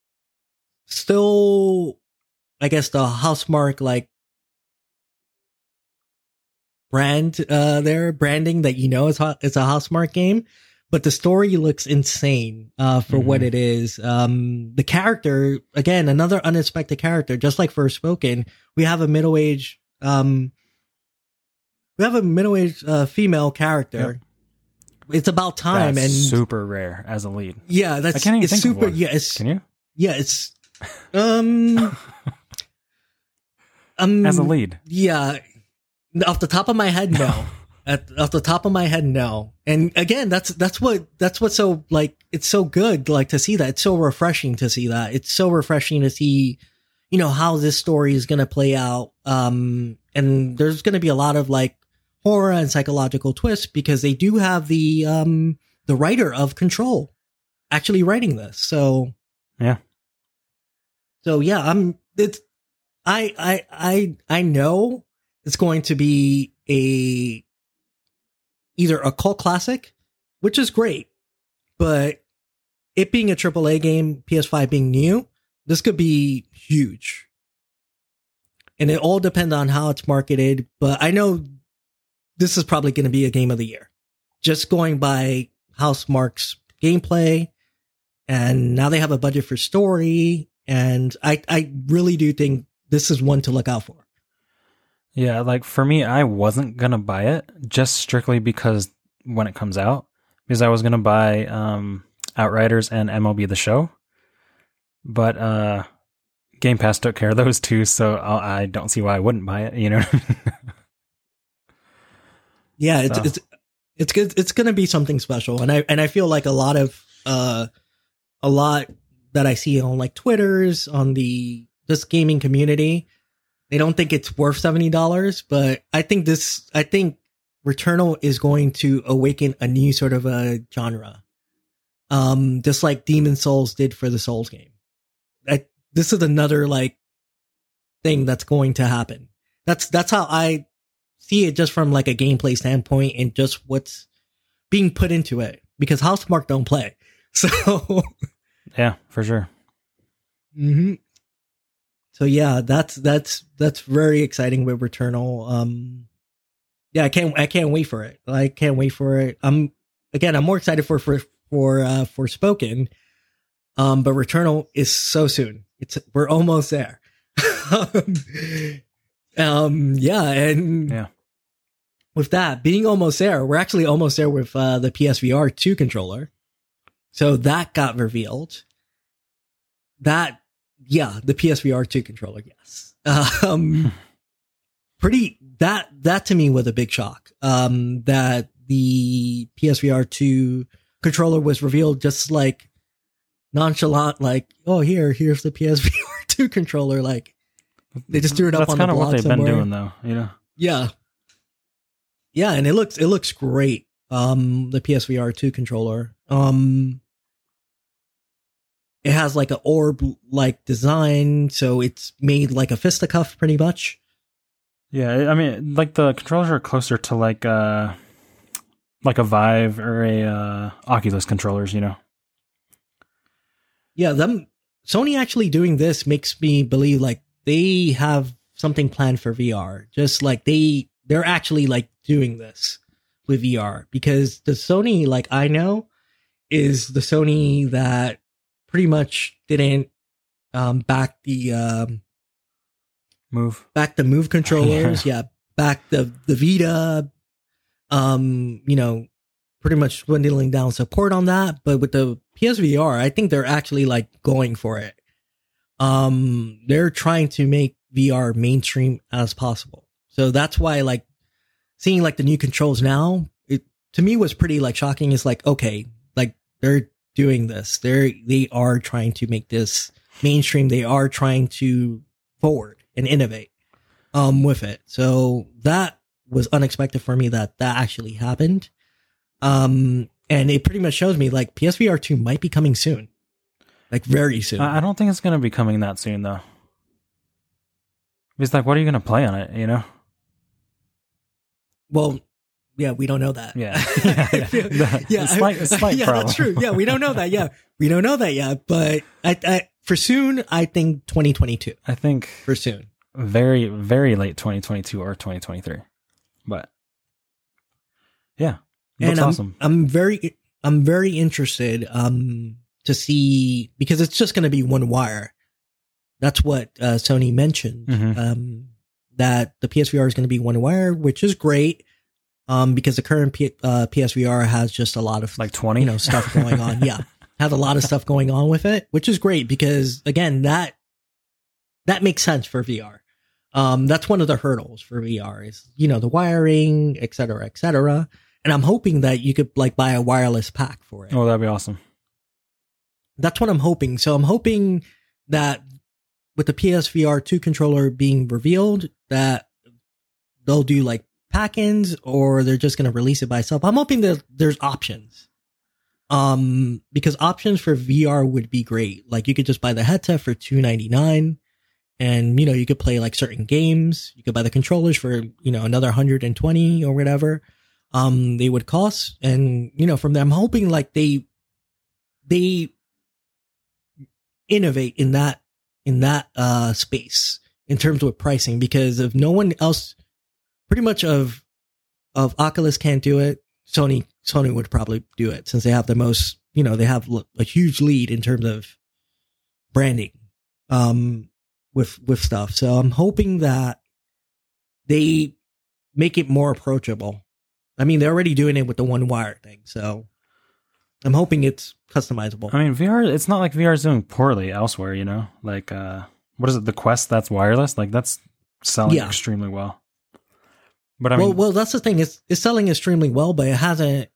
still, I guess the Housemarque like brand uh there branding that you know is ho- it's a Housemarque game, but the story looks insane uh for Mhm. what it is. Um, the character again, another unexpected character, just like Forspoken. We have a middle aged um, we have a middle aged uh, female character. It's about time, That's and super rare as a lead. yeah, that's I can't even it's think super. of one. Yeah, it's Can you? yeah, it's um um As a lead. yeah, off the top of my head, no. At off the top of my head, no. And again, that's that's what that's what's so like it's so good like to see that. It's so refreshing to see that. It's so refreshing to see, you know, how this story is gonna play out. Um, and there's gonna be a lot of like horror and psychological twists because they do have the um the writer of Control actually writing this. So Yeah. so yeah, I'm it's I I I I know it's going to be a either a cult classic, which is great, but it being a triple A game, P S five being new, this could be huge. And it all depends on how it's marketed, but I know this is probably going to be a game of the year. Just going by Housemarque's gameplay, and now they have a budget for story, and I I really do think this is one to look out for. Yeah, like for me, I wasn't gonna buy it just strictly because when it comes out, because I was gonna buy um, Outriders and M L B The Show, but uh, Game Pass took care of those two, so I I don't see why I wouldn't buy it. You know? Yeah, it's So. it's it's good. It's going to be something special, and I and I feel like a lot of uh a lot that I see on like Twitters on the this gaming community, they don't think it's worth seventy dollars, but I think this I think Returnal is going to awaken a new sort of a genre, um, just like Demon Souls did for the Souls game. I, this is another like thing that's going to happen. That's that's how I see it, just from like a gameplay standpoint and just what's being put into it, because Housemarque don't play. So Yeah, for sure. hmm so yeah, that's that's that's very exciting with Returnal. Um yeah, I can't I can't wait for it. I can't wait for it. I'm again I'm more excited for for for uh Forspoken. Um but Returnal is so soon. It's we're almost there. um yeah, and Yeah. with that being almost there, we're actually almost there with uh, the P S V R two controller. So that got revealed. That, yeah, the P S V R two controller, yes. Um, pretty, that, that to me was a big shock. Um, that the P S V R two controller was revealed just like nonchalant, like, oh, here, here's the P S V R two controller. Like, They just threw it up That's on the kind of what blog they've somewhere. been doing, though. You know. Yeah. Yeah, and it looks it looks great. Um, the P S V R two controller. Um, it has like an orb like design, so it's made like a fisticuff, pretty much. Yeah, I mean, like the controllers are closer to like uh, like a Vive or a uh, Oculus controllers, you know. Yeah, them Sony actually doing this makes me believe like they have something planned for V R. Just like they they're actually like doing this with V R, because the Sony like I know is the Sony that pretty much didn't um back the um Move. back the Move controllers, yeah, back the the Vita, um, you know, pretty much dwindling down support on that. But with the P S V R, I think they're actually like going for it. Um, they're trying to make V R mainstream as possible. So that's why like seeing like the new controls now, it to me was pretty like shocking. It's like, okay, like they're doing this. They're they are trying to make this mainstream. They are trying to forward and innovate um with it. So that was unexpected for me that that actually happened. Um and it pretty much shows me like P S V R two might be coming soon. Like very soon. I I don't think it's going to be coming that soon, though. It's like, what are you going to play on it, you know? Well, yeah, we don't know that. Yeah. yeah, yeah. The- yeah, the slight, I- slight yeah, problem. that's true. Yeah, we don't know that. Yeah, we don't know that yet. But I, I, for soon, I think twenty twenty-two. I think For soon. very, very late twenty twenty-two or twenty twenty-three. But yeah, it looks and I'm, awesome. I'm very, I'm very interested um to see, because it's just going to be one wire. That's what uh, Sony mentioned. Mhm. Um, that the P S V R is going to be one wire, which is great. Um, because the current P- uh, P S V R has just a lot of Like twenty? you know, stuff going on. Yeah, has a lot of stuff going on with it, which is great because again, that that makes sense for V R. Um, that's one of the hurdles for V R is, you know, the wiring, et cetera, et cetera. And I'm hoping that you could like buy a wireless pack for it. Oh, that'd be awesome. That's what I'm hoping. So I'm hoping that with the P S V R two controller being revealed, that they'll do like pack-ins or they're just going to release it by itself. I'm hoping that there's options. Um, because options for V R would be great. Like you could just buy the headset for two ninety-nine and, you know, you could play like certain games. You could buy the controllers for, you know, another one hundred twenty or whatever. Um, they would cost. And, you know, from there, I'm hoping like they, they innovate in that, in that, uh, space in terms of pricing, because if no one else, pretty much of, of Oculus can't do it, Sony, Sony would probably do it since they have the most, you know, they have a huge lead in terms of branding, um, with, with stuff. So I'm hoping that they make it more approachable. I mean, they're already doing it with the one wire thing. So I'm hoping it's customizable. I mean, V R, it's not like V R is doing poorly elsewhere, you know? Like, uh, what is it? The Quest that's wireless? Like, that's selling Yeah. extremely well. But I well, mean, well, that's the thing. It's, it's selling extremely well, but it hasn't,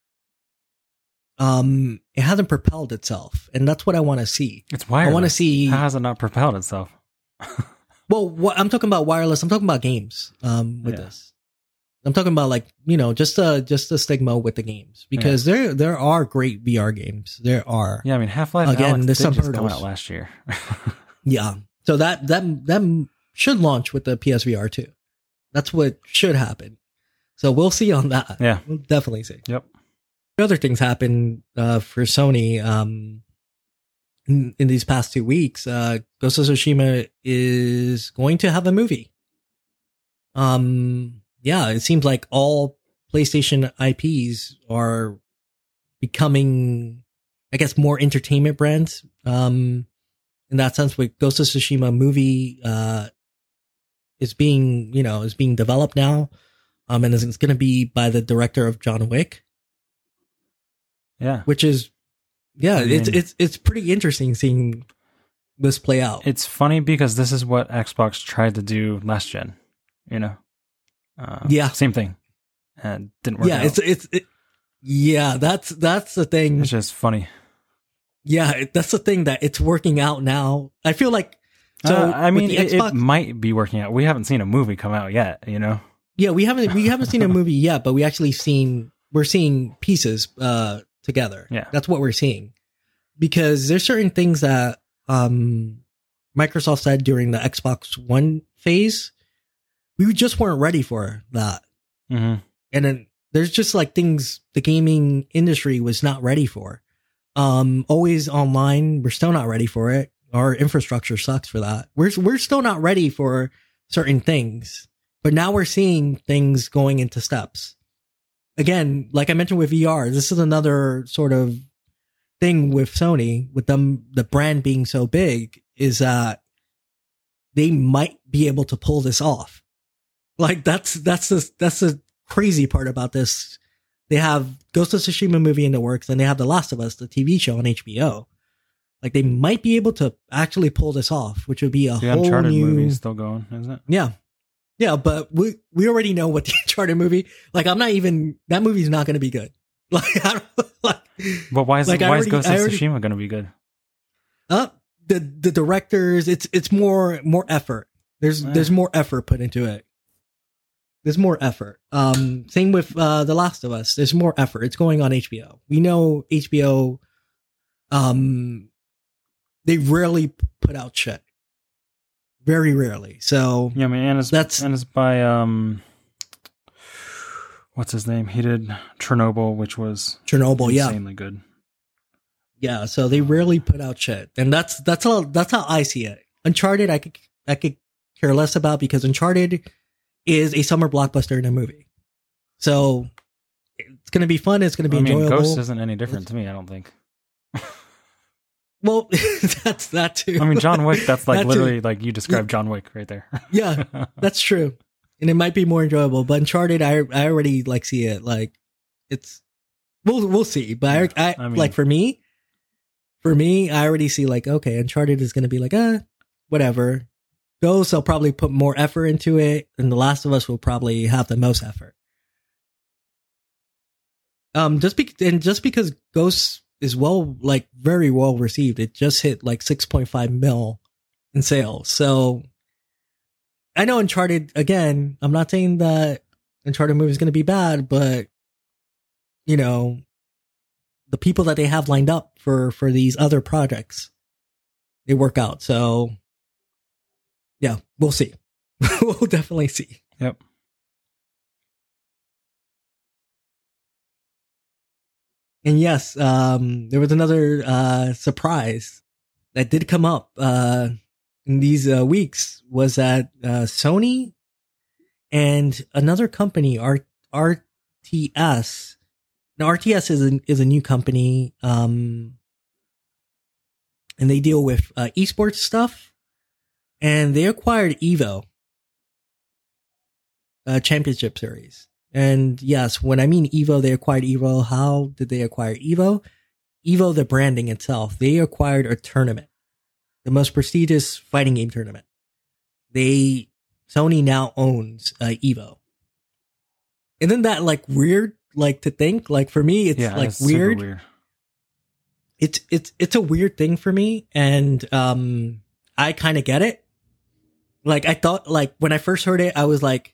um, it hasn't propelled itself. And that's what I want to see. it's wireless. I want to see, How has it not propelled itself? well, what, I'm talking about wireless. I'm talking about games, um, with Yeah. this. I'm talking about like, you know, just uh just the stigma with the games, because there there are great V R games. There are. Yeah, I mean, Half-Life Again, Alyx there's did some just come hurdles. out last year. Yeah. So that that that should launch with the P S V R two. That's what should happen. So we'll see on that. Yeah. We'll definitely see. Yep. Other things happen uh for Sony um in, in these past two weeks. Uh Ghost of Tsushima is going to have a movie. Um yeah, it seems like all PlayStation I Ps are becoming, I guess, more entertainment brands. Um, in that sense, with Ghost of Tsushima movie, uh, is being, you know, is being developed now. Um, and it's going to be by the director of John Wick, Yeah. which is, yeah, I it's, mean- it's, it's pretty interesting seeing this play out. It's funny because this is what Xbox tried to do last gen, you know? Uh, Yeah. Same thing. And didn't work yeah, out. it's, it's, it, yeah, that's, that's the thing. It's just funny. Yeah, it- that's the thing that it's working out now. I feel like So uh, I mean, the it, Xbox, it might be working out. We haven't seen a movie come out yet, you know. yeah, we haven't we haven't seen a movie yet, but we actually seen we're seeing pieces uh, together. Yeah, that's what we're seeing, because there's certain things that um, Microsoft said during the Xbox One phase, we just weren't ready for that, mm-hmm. and then there's just like things the gaming industry was not ready for. Um, always online, we're still not ready for it. Our infrastructure sucks for that. We're we're still not ready for certain things, but now we're seeing things going into steps. Again, like I mentioned with V R, this is another sort of thing with Sony, with them, the brand being so big, is that they might be able to pull this off. Like that's that's the that's the crazy part about this. They have Ghost of Tsushima movie in the works, and they have The Last of Us, the T V show on H B O. Like they might be able to actually pull this off, which would be a the whole Uncharted new movie is still going, isn't it? Yeah, yeah, but we we already know what the Uncharted movie. Like I'm not even that movie's not going to be good. Like I don't like. But why is like, why already, is Ghost of already, Tsushima going to be good? Uh the the directors. It's it's more more effort. There's Eh. there's more effort put into it. There's more effort. Um, same with uh, The Last of Us. There's more effort. It's going on H B O. We know H B O. Um, they rarely put out shit. Very rarely. So Yeah, I mean, and it's that's and it's by um, what's his name? He did Chernobyl, which was Chernobyl. Yeah, insanely good. yeah. So they rarely put out shit, and that's that's how that's how I see it. Uncharted, I could I could care less about, because Uncharted is a summer blockbuster in a movie. So it's going to be fun. It's going to be I mean, enjoyable. Ghost isn't any different to me, I don't think. Well, that's that too. I mean, John Wick, that's like That literally too. like you described John Wick right there. Yeah, that's true. And it might be more enjoyable, but Uncharted, I I already like see it. Like it's, we'll, we'll see. But I, I, I mean- like for me, for me, I already see like, okay, Uncharted is going to be like, uh, whatever. Ghost, I'll probably put more effort into it, and The Last of Us will probably have the most effort. Um, just be- and just because Ghost is well, like very well received, it just hit like six point five mil in sales. So I know Uncharted, again, I'm not saying that Uncharted movie is going to be bad, but you know, the people that they have lined up for, for these other projects, they work out. So yeah, we'll see. We'll definitely see. Yep. And yes, um, there was another uh, surprise that did come up uh, in these uh, weeks, was that uh, Sony and another company, R- RTS. Now, R T S is a, is a new company, um, and they deal with uh, esports stuff. And they acquired Evo, uh, Championship Series. And yes, when I mean Evo, they acquired Evo. How did they acquire Evo? Evo, the branding itself. They acquired a tournament, the most prestigious fighting game tournament. They, Sony now owns uh, Evo. Isn't that like weird? Like to think, like for me, it's Yeah, like it's super weird. weird. It's, it's, it's a weird thing for me. And, um, I kind of get it. Like I thought, like when I first heard it, I was like,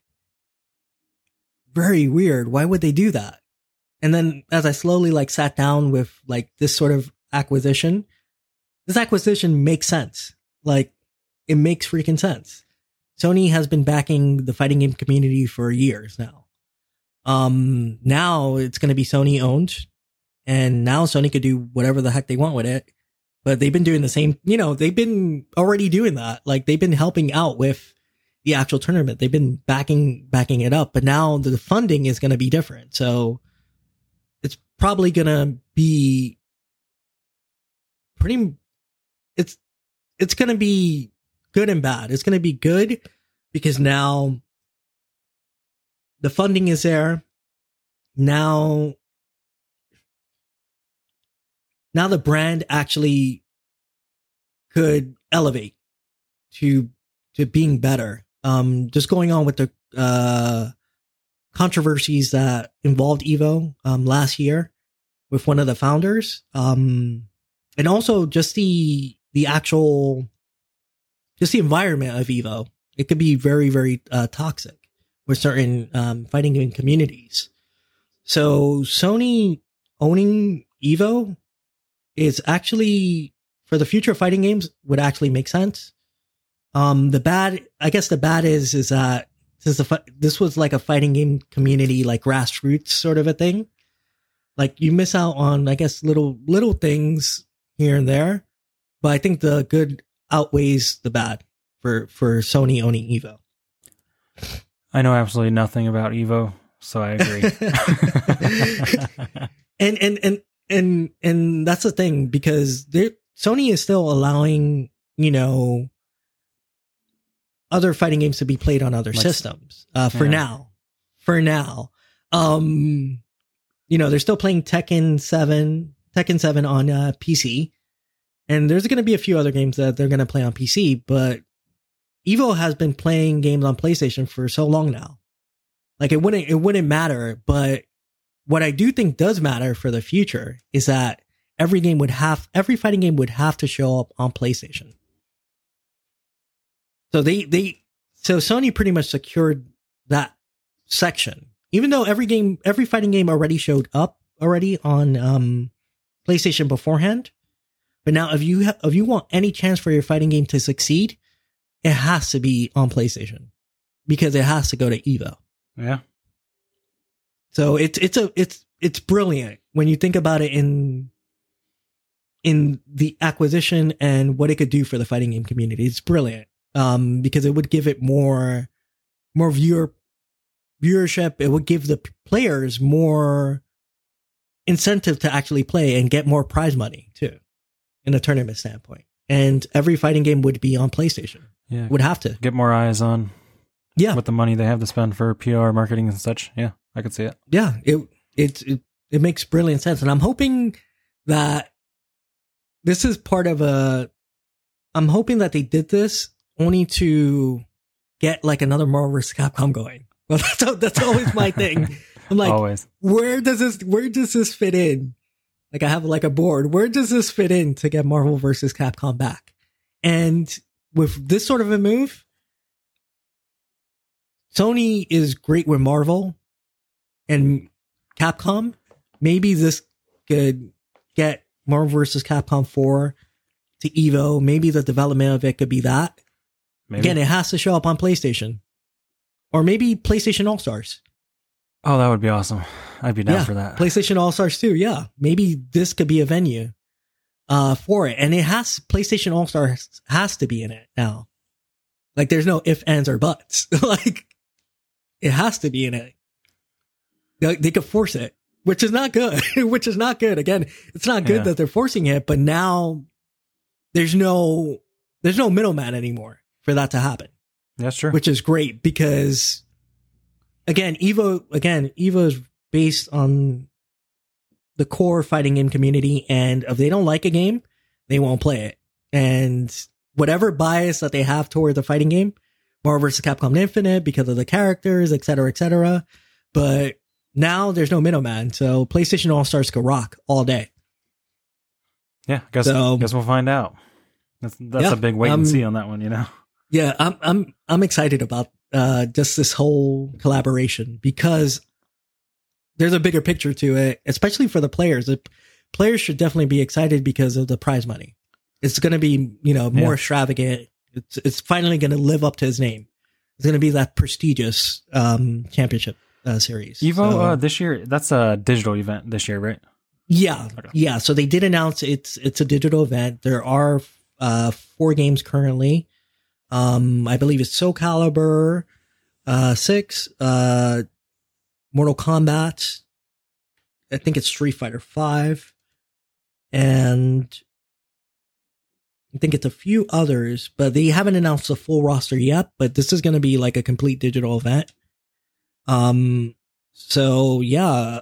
very weird. Why would they do that? And then as I slowly like sat down with like this sort of acquisition, this acquisition makes sense. Like it makes freaking sense. Sony has been backing the fighting game community for years now. Um, now it's going to be Sony owned, and now Sony could do whatever the heck they want with it. But they've been doing the same, you know, they've been already doing that. Like they've been helping out with the actual tournament. They've been backing, backing it up, but now the funding is going to be different. So it's probably going to be pretty, it's, it's going to be good and bad. It's going to be good because now the funding is there. Now, now the brand actually could elevate to, to being better. Um, just going on with the, uh, controversies that involved Evo, um, last year with one of the founders. Um, and also just the, the actual, just the environment of Evo. It could be very, very uh, toxic with certain um, fighting game communities. So Sony owning Evo is actually, for the future of fighting games, would actually make sense. Um, the bad, I guess the bad is, is that since the, this was like a fighting game community, like grassroots sort of a thing, like you miss out on, I guess, little, little things here and there. But I think the good outweighs the bad for, for Sony owning Evo. I know absolutely nothing about Evo, so I agree. and, and, and, and, and that's the thing, because Sony is still allowing, you know, other fighting games to be played on other like, systems, uh, for yeah. now, for now. Um, you know, they're still playing Tekken seven, Tekken seven on, uh, P C. And there's going to be a few other games that they're going to play on P C, but Evo has been playing games on PlayStation for so long now. Like it wouldn't, it wouldn't matter. But what I do think does matter for the future is that every game would have, every fighting game would have to show up on PlayStation. So they, they, so Sony pretty much secured that section, even though every game, every fighting game already showed up already on, um, PlayStation beforehand. But now if you ha- if you want any chance for your fighting game to succeed, it has to be on PlayStation because it has to go to Evo. Yeah. So it's, it's a, it's, it's brilliant when you think about it in, in the acquisition and what it could do for the fighting game community. It's brilliant. Um, because it would give it more, more viewer, viewership. It would give the players more incentive to actually play and get more prize money too, in a tournament standpoint. And every fighting game would be on PlayStation. Yeah. Would have to get more eyes on. Yeah. With the money they have to spend for P R marketing and such. Yeah. I could see it. Yeah. It, it, it, it makes brilliant sense. And I'm hoping that this is part of a, I'm hoping that they did this only to get like another Marvel versus. Capcom going. Well, that's, that's always my thing. I'm like, always. where does this, where does this fit in? Like I have like a board. Where does this fit in to get Marvel versus. Capcom back? And with this sort of a move, Sony is great with Marvel and Capcom. Maybe this could get Marvel versus. Capcom four to Evo. Maybe the development of it could be that. Maybe. Again, it has to show up on PlayStation. Or maybe PlayStation All-Stars. Oh, that would be awesome. I'd be down yeah, for that. PlayStation All-Stars too, yeah. Maybe this could be a venue uh, for it. And it has, PlayStation All-Stars has to be in it now. Like, there's no ifs, ands, or buts. Like, it has to be in it. They, they could force it, which is not good. Which is not good. Again, it's not good yeah. that they're forcing it, but now there's no, there's no middleman anymore for that to happen. That's true. Which is great because, again, Evo, again, Evo is based on the core fighting game community. And if they don't like a game, they won't play it. And whatever bias that they have toward the fighting game, Marvel versus. Capcom Infinite, because of the characters, et cetera, et cetera. But now there's no middleman. So PlayStation All-Stars could rock all day. Yeah, guess, so, guess we'll find out. That's, that's yeah, a big wait um, and see on that one, you know? Yeah, I'm, I'm, I'm excited about, uh, just this whole collaboration because there's a bigger picture to it, especially for the players. The players should definitely be excited because of the prize money. It's going to be, you know, more yeah. extravagant. It's, it's finally going to live up to his name. It's going to be that prestigious, um, championship, uh, series. Evo, so, uh, this year, that's a digital event this year, right? Yeah. Okay. Yeah. So they did announce it's, it's a digital event. There are, uh, four games currently. Um, I believe it's Soul Calibur, uh, six, uh, Mortal Kombat. I think it's Street Fighter five. And I think it's a few others, but they haven't announced the full roster yet, but this is going to be like a complete digital event. Um, so yeah,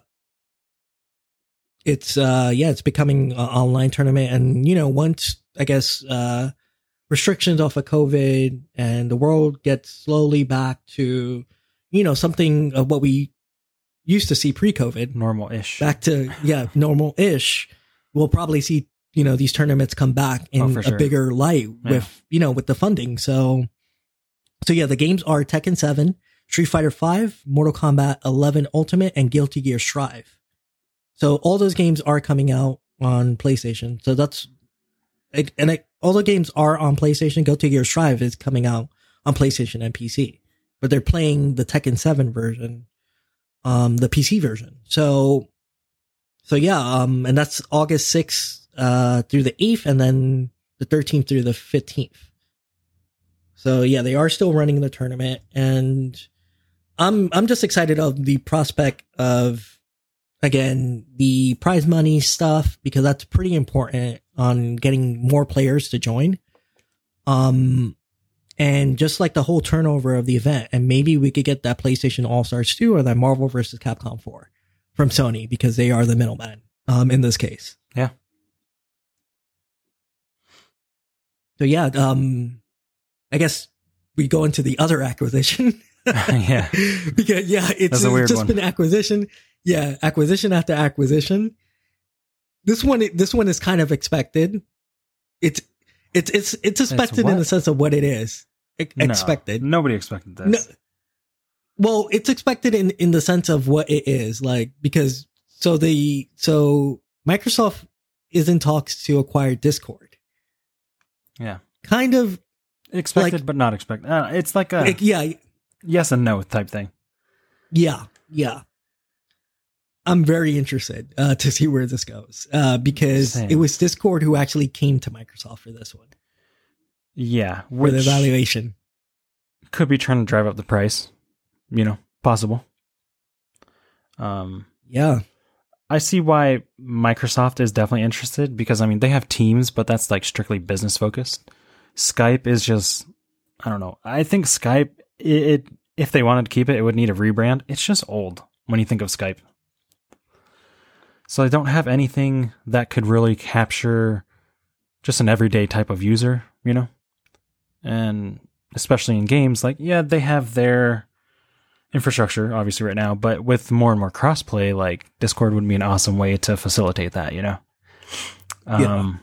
it's, uh, yeah, it's becoming an online tournament. And, you know, once, I guess, uh, restrictions off of COVID and the world gets slowly back to, you know, something of what we used to see pre-COVID. Normal-ish. Back to, yeah, normal-ish. We'll probably see you know, these tournaments come back in Oh, for a sure. bigger light with, you know, with the funding. So, so yeah, the games are Tekken seven, Street Fighter five, Mortal Kombat eleven Ultimate, and Guilty Gear Strive. So all those games are coming out on PlayStation. So that's, and it, all the games are on PlayStation. Guilty Gear Strive is coming out on PlayStation and P C, but they're playing the Tekken seven version, um, the P C version. So, so yeah, um, and that's August sixth, uh, through the eighth, and then the thirteenth through the fifteenth. So yeah, they are still running the tournament, and I'm, I'm just excited of the prospect of, again, the prize money stuff, because that's pretty important on getting more players to join. Um, and just like the whole turnover of the event, and maybe we could get that PlayStation All-Stars two or that Marvel versus Capcom four from Sony, because they are the middleman, um, in this case. Yeah. So yeah, um, I guess we go into the other acquisition. Yeah. Because yeah, it's, That's a weird it's just one. been acquisition. Yeah, acquisition after acquisition. This one, this one is kind of expected. It's, it's, it's, it's expected in what? the sense of what it is. E- No, expected. Nobody expected this. No, well, it's expected in, in the sense of what it is, like, because, so the, so Microsoft is in talks to acquire Discord. Yeah. Kind of, Expected, like- but not expected. Uh, it's like a like, yeah, yes and no type thing. yeah, yeah. I'm very interested uh, to see where this goes, uh, because Same. it was Discord who actually came to Microsoft for this one, Yeah. for Which the evaluation. could be trying to drive up the price. You know, possible. Um, Yeah. I see why Microsoft is definitely interested, because I mean they have Teams, but that's like strictly business focused. Skype is just, I don't know. I think Skype, it, it if they wanted to keep it, it would need a rebrand. It's just old when you think of Skype. So I don't have anything that could really capture just an everyday type of user, you know? And especially in games, like, yeah, they have their infrastructure, obviously, right now, but with more and more crossplay, like, Discord would be an awesome way to facilitate that, you know? Um, Yeah.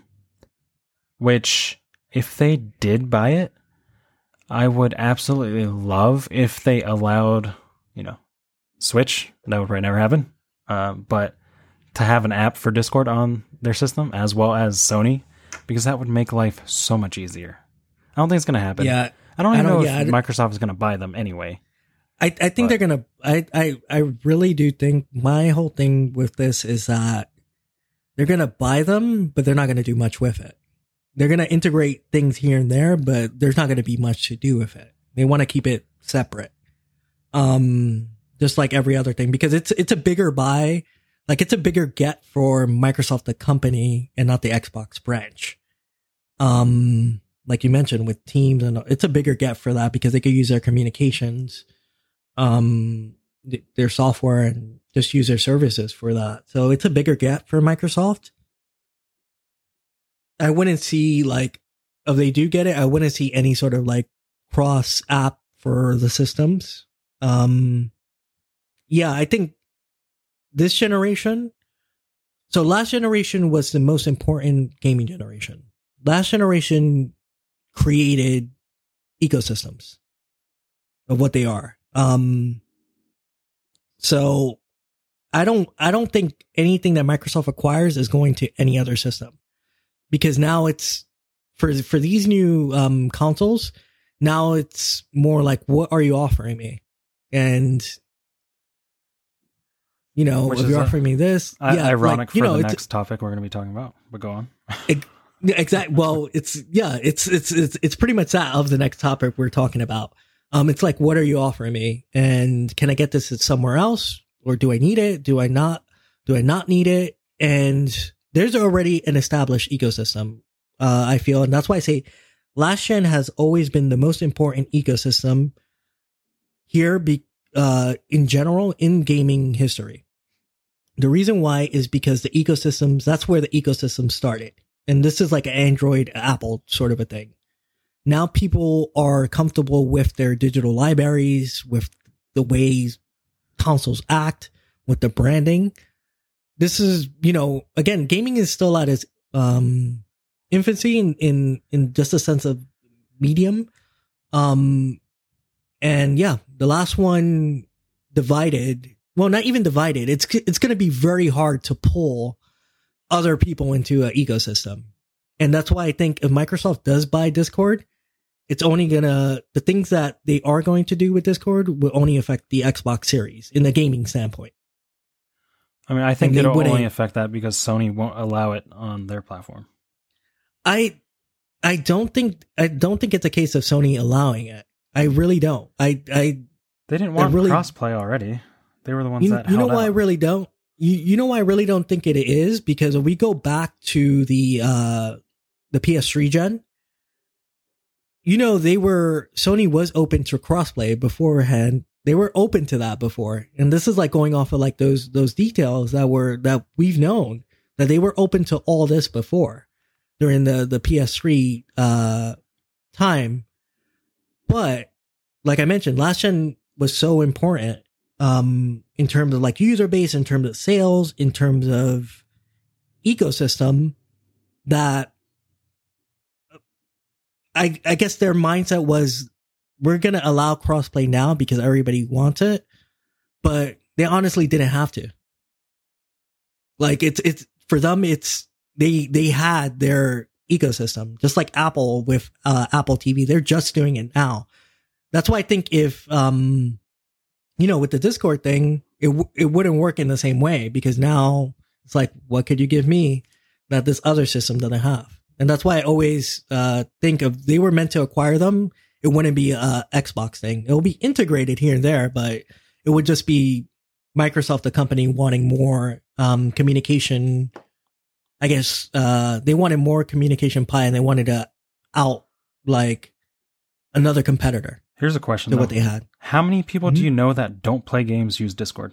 Which, if they did buy it, I would absolutely love if they allowed, you know, Switch. That would probably never happen. Um, but to have an app for Discord on their system, as well as Sony, because that would make life so much easier. I don't think it's going to happen. Yeah. I don't I even don't- know yeah, I if d- Microsoft is going to buy them anyway. I, I think But- they're going to, I, I, I really do think my whole thing with this is that they're going to buy them, but they're not going to do much with it. They're going to integrate things here and there, but there's not going to be much to do with it. They want to keep it separate. Um, just like every other thing, because it's, it's a bigger buy. Like, it's a bigger get for Microsoft, the company, and not the Xbox branch. Um, like you mentioned with Teams, and it's a bigger get for that because they could use their communications, um, th- their software, and just use their services for that. So it's a bigger get for Microsoft. I wouldn't see, like, if they do get it, I wouldn't see any sort of like cross app for the systems. Um, yeah, I think this generation, so last generation was the most important gaming generation. Last generation created ecosystems of what they are. Um, so I don't, I don't think anything that Microsoft acquires is going to any other system, because now it's for, for these new, um, consoles. Now it's more like, what are you offering me? And, you know, Which if is you're a- offering me this, I- yeah, ironic like, you for know, the it's- next topic we're going to be talking about, but go on. Exactly. Well, it's, yeah, it's, it's, it's, it's pretty much that of the next topic we're talking about. Um, it's like, what are you offering me? And can I get this somewhere else? Or do I need it? Do I not, do I not need it? And there's already an established ecosystem, uh, I feel. And that's why I say last gen has always been the most important ecosystem here, be, uh, in general, in gaming history. The reason why is because the ecosystems, that's where the ecosystem started. And this is like an Android, Apple sort of a thing. Now people are comfortable with their digital libraries, with the ways consoles act, with the branding. This is, you know, again, gaming is still at its um, infancy in, in, in just a sense of medium. Um, and yeah, the last one divided, well, not even divided. It's, it's going to be very hard to pull other people into an ecosystem. And that's why I think if Microsoft does buy Discord, it's only gonna, the things that they are going to do with Discord will only affect the Xbox Series in the gaming standpoint. I mean, I think And they it'll only wouldn't- affect that because Sony won't allow it on their platform. I, I don't think, I don't think it's a case of Sony allowing it. I really don't. I, I, They didn't want really- crossplay already. They were the ones you, that you know held why I out. really don't? You, you know why I really don't think it is? Because if we go back to the, uh, the P S three gen, you know, they were, Sony was open to crossplay beforehand. They were open to that before. And this is like going off of like those, those details that were, that we've known that they were open to all this before during the, the P S three, uh, time. But like I mentioned, last gen was so important, um, in terms of like user base, in terms of sales, in terms of ecosystem, that I, I guess their mindset was, we're going to allow crossplay now because everybody wants it, but they honestly didn't have to. Like it's, it's for them, it's, they, they had their ecosystem, just like Apple with, uh, Apple T V. They're just doing it now. That's why I think if, um, you know, with the Discord thing, it, w- it wouldn't work in the same way because now it's like, what could you give me that this other system doesn't have? And that's why I always, uh, think of, they were meant to acquire them. It wouldn't be a Xbox thing. It will be integrated here and there, but it would just be Microsoft, the company, wanting more, um, communication. I guess, uh, they wanted more communication pie and they wanted to out like another competitor Here's a question, to though. what they had. How many people Mhm. do you know that don't play games use Discord?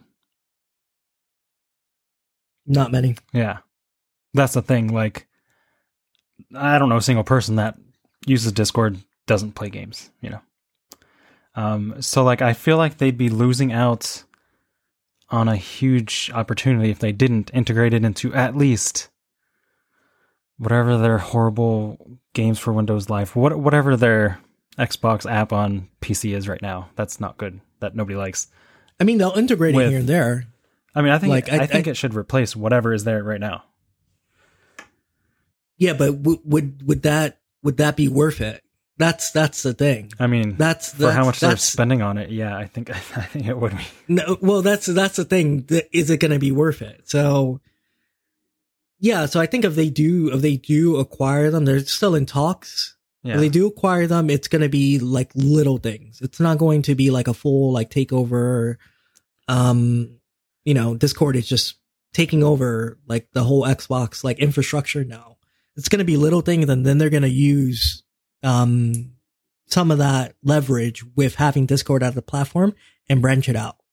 Not many. Yeah. That's the thing. Like, I don't know a single person that uses Discord doesn't play games, you know? Um, so, like, I feel like they'd be losing out on a huge opportunity if they didn't integrate it into at least whatever their horrible games for Windows Live, what, whatever their Xbox app on P C is right now. That's not good. That nobody likes. I mean, they'll integrate With- it here and there. I mean, I think Like, I, I- think I- it should replace whatever is there right now. Yeah, but w- would would that would that be worth it? That's that's the thing. I mean, That's, for that's how much they're that's, spending on it, yeah, I think I think it would be. No, well, that's that's the thing. Th- Is it going to be worth it? So, yeah. So I think if they do, if they do acquire them, they're still in talks. Yeah. If they do acquire them, it's going to be like little things. It's not going to be like a full like takeover. Um, you know, Discord is just taking over like the whole Xbox like infrastructure now. It's going to be little things, and then they're going to use um some of that leverage with having Discord as a platform and branch it out.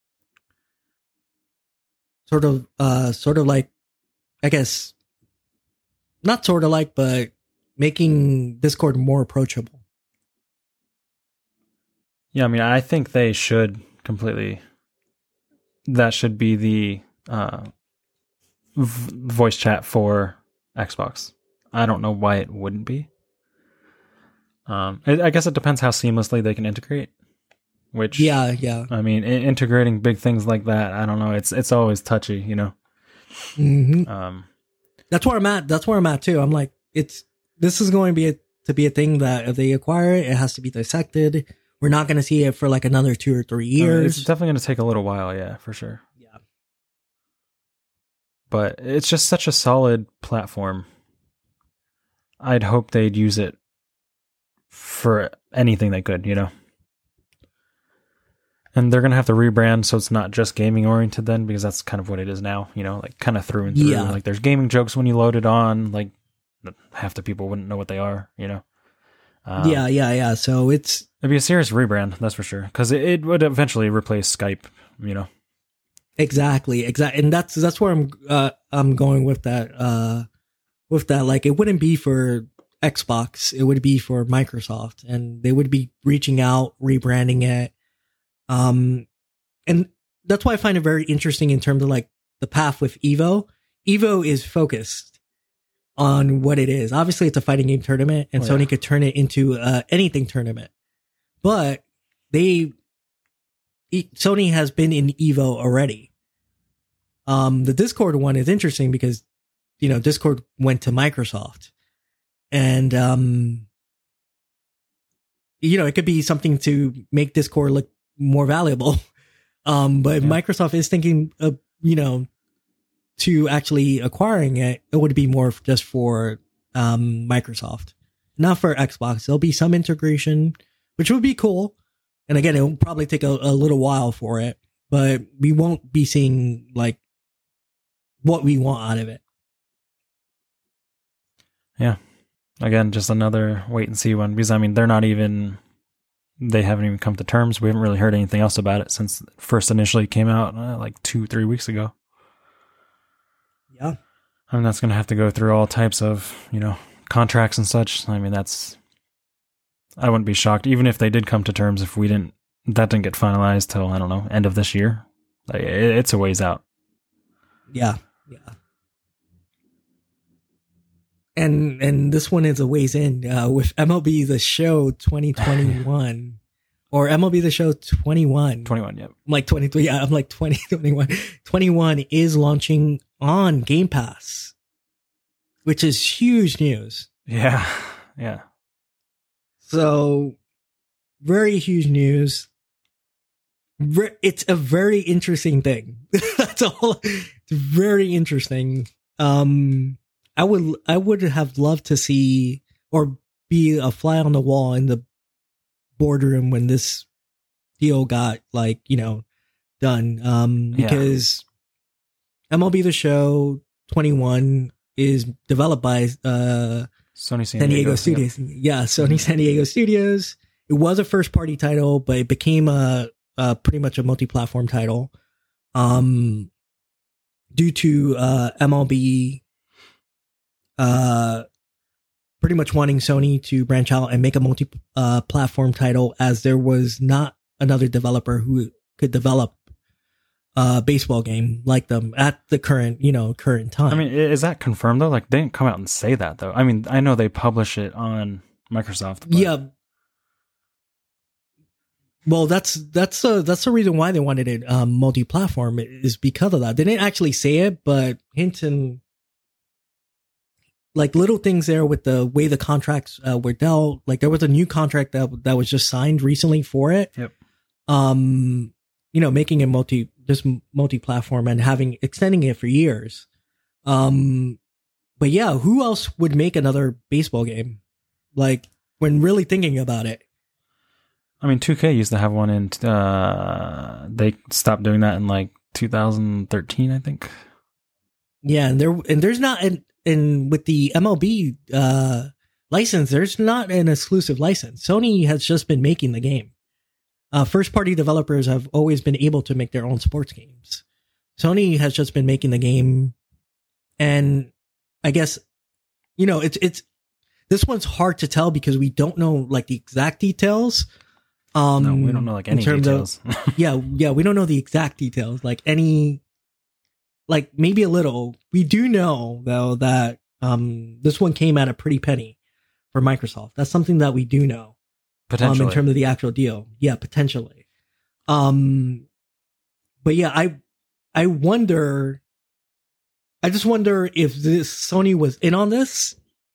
Sort of, uh, sort of like, I guess, not sort of like, but making Discord more approachable. Yeah, I mean, I think they should completely. That should be the uh, v- voice chat for Xbox. I don't know why it wouldn't be. Um, I I guess it depends how seamlessly they can integrate. Which, Yeah, yeah. I mean, I- integrating big things like that, I don't know. It's it's always touchy, you know. hmm Um, That's where I'm at. That's where I'm at too. I'm like, it's, this is going to be a, to be a thing that if they acquire it, it has to be dissected. We're not going to see it for like another two or three uh, years. it's definitely going to take a little while, yeah, for sure. Yeah. But it's just such a solid platform. I'd hope they'd use it for anything they could, you know. And they're going to have to rebrand so it's not just gaming oriented then, because that's kind of what it is now, you know, like kind of through and through. Yeah. Like there's gaming jokes when you load it on, like half the people wouldn't know what they are, you know. Um, yeah, yeah, yeah. So it's, It'd be a serious rebrand, that's for sure, because it, it would eventually replace Skype, you know. Exactly, exactly, and that's that's where I'm uh, I'm going with that. Uh, with that, like it wouldn't be for Xbox, it would be for Microsoft, and they would be reaching out, rebranding it. Um, and that's why I find it very interesting in terms of like the path with Evo. Evo is focused on what it is. Obviously, it's a fighting game tournament, and Oh, Sony yeah. could turn it into uh, anything tournament. But they, e- Sony has been in Evo already. Um, the Discord one is interesting because, you know, Discord went to Microsoft, and um, you know, it could be something to make Discord look more valuable. Um, but if Yeah. Microsoft is thinking of, you know, to actually acquiring it, it would be more just for um, Microsoft, not for Xbox. There'll be some integration, which would be cool. And again, it will probably take a, a little while for it, but we won't be seeing like what we want out of it. Yeah. Again, just another wait and see one, because I mean, they're not even, they haven't even come to terms. We haven't really heard anything else about it since it first initially came out uh, like two, three weeks ago. Yeah. I mean, that's going to have to go through all types of, you know, contracts and such. I mean, that's, I wouldn't be shocked, even if they did come to terms, if we didn't, that didn't get finalized till, I don't know, end of this year. Like, it, it's a ways out. Yeah. Yeah. And, and this one is a ways in, uh, with M L B The Show twenty twenty-one or M L B The Show twenty-one. twenty-one, yep. I'm like twenty-three. Yeah, I'm like twenty, twenty-one. twenty-one is launching on Game Pass, which is huge news. Yeah. Yeah. So, very huge news. Ve- It's a very interesting thing. That's all. It's very interesting. Um, I would, I would have loved to see or be a fly on the wall in the boardroom when this deal got like, you know, done. Um, Yeah. because M L B The Show twenty-one is developed by, uh, Sony San, San Diego yep. Studios. Yeah, Sony San Diego Studios. It was a first party title, but it became a, a pretty much a multi-platform title. Um, due to uh, M L B uh, pretty much wanting Sony to branch out and make a multi uh, platform title, as there was not another developer who could develop a baseball game like them at the current, you know, current time. I mean, i- is that confirmed though? Like, they didn't come out and say that though. I mean, I know they publish it on Microsoft. But yeah. Well, that's that's uh, that's the reason why they wanted it um, multi-platform, is because of that. They didn't actually say it, but Hinton, like little things there with the way the contracts uh, were dealt. Like there was a new contract that that was just signed recently for it. Yep. Um, you know, making it multi just multi-platform and having extending it for years. Um, but yeah, who else would make another baseball game? Like when really thinking about it. I mean, two K used to have one in, uh, they stopped doing that in like two thousand thirteen, I think. Yeah, and there and there's not an and with the M L B uh license, there's not an exclusive license. Sony has just been making the game. Uh first party developers have always been able to make their own sports games. Sony has just been making the game, and I guess, you know, it's it's this one's hard to tell because we don't know like the exact details. Um No, we don't know like in any terms details. Of, yeah, yeah, we don't know the exact details, like any, like maybe a little. We do know though that um this one came at a pretty penny for Microsoft. That's something that we do know. Potentially. Um, in terms of the actual deal. Yeah, potentially. Um but yeah, I I wonder I just wonder if this Sony was in on this,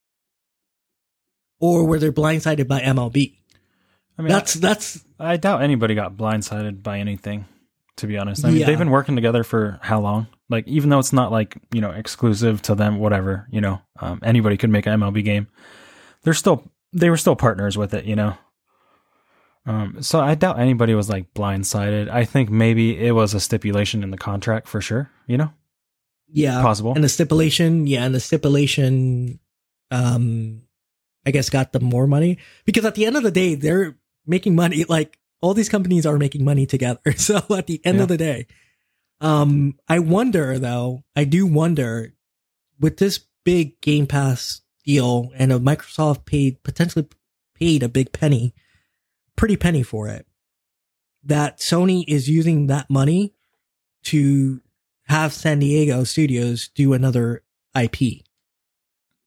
or were they blindsided by M L B? I mean, That's that's I, I doubt anybody got blindsided by anything, to be honest. I mean, Yeah. they've been working together for how long? Like, even though it's not like, you know, exclusive to them, whatever, you know, um, anybody could make an M L B game. They're still, they were still partners with it, you know? Um, so I doubt anybody was like blindsided. I think maybe it was a stipulation in the contract for sure, you know? yeah, Possible. And the stipulation, yeah, and the stipulation, um, I guess got them more money, because at the end of the day, they're making money. Like all these companies are making money together. So at the end Yeah. of the day, um, I wonder though, I do wonder, with this big Game Pass deal, and a Microsoft paid potentially paid a big penny, pretty penny for it, that Sony is using that money to have San Diego Studios do another I P.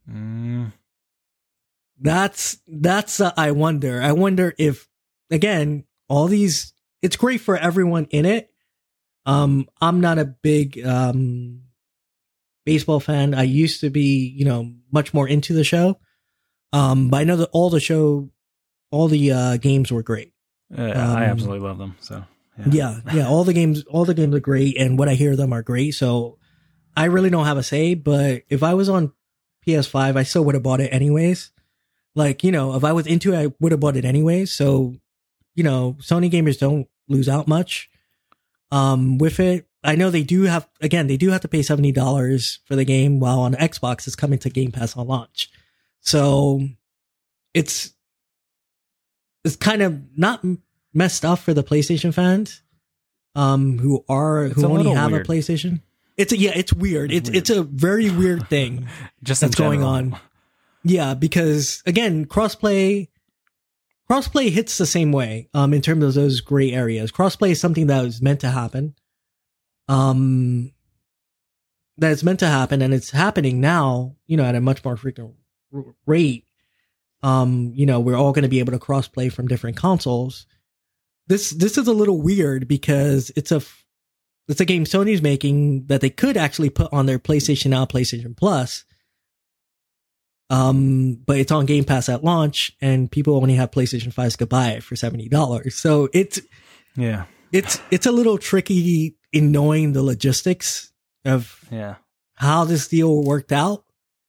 Mm. That's that's uh, I wonder. I wonder if again all these. It's great for everyone in it. Um, I'm not a big um baseball fan. I used to be, you know, much more into the show. Um, but I know that all the show, all the uh, games were great. Uh, Um, I absolutely love them. So yeah. Yeah, yeah, all the games, all the games are great, and what I hear of them are great. So I really don't have a say. But if I was on P S five, I still would have bought it anyways. Like, you know, if I was into it, I would have bought it anyways. So, you know, Sony gamers don't lose out much um, with it. I know they do have, again, they do have to pay seventy dollars for the game, while on Xbox it's coming to Game Pass on launch. So it's it's kind of not messed up for the PlayStation fans um, who are It's who a only little have weird. a PlayStation. It's a, yeah, it's weird. It's It's it's, weird. a very weird thing Just in that's going general. on. Yeah, because again, crossplay crossplay hits the same way um, in terms of those gray areas. Crossplay is something that was meant to happen. Um, that is meant to happen, and it's happening now. You know, at a much more frequent r- rate. Um, you know, we're all going to be able to crossplay from different consoles. This this is a little weird because it's a f- it's a game Sony's making that they could actually put on their PlayStation Now, PlayStation Plus. Um, but it's on Game Pass at launch, and people only have PlayStation fives to buy it for seventy dollars. So it's Yeah. it's it's a little tricky in knowing the logistics of Yeah. how this deal worked out.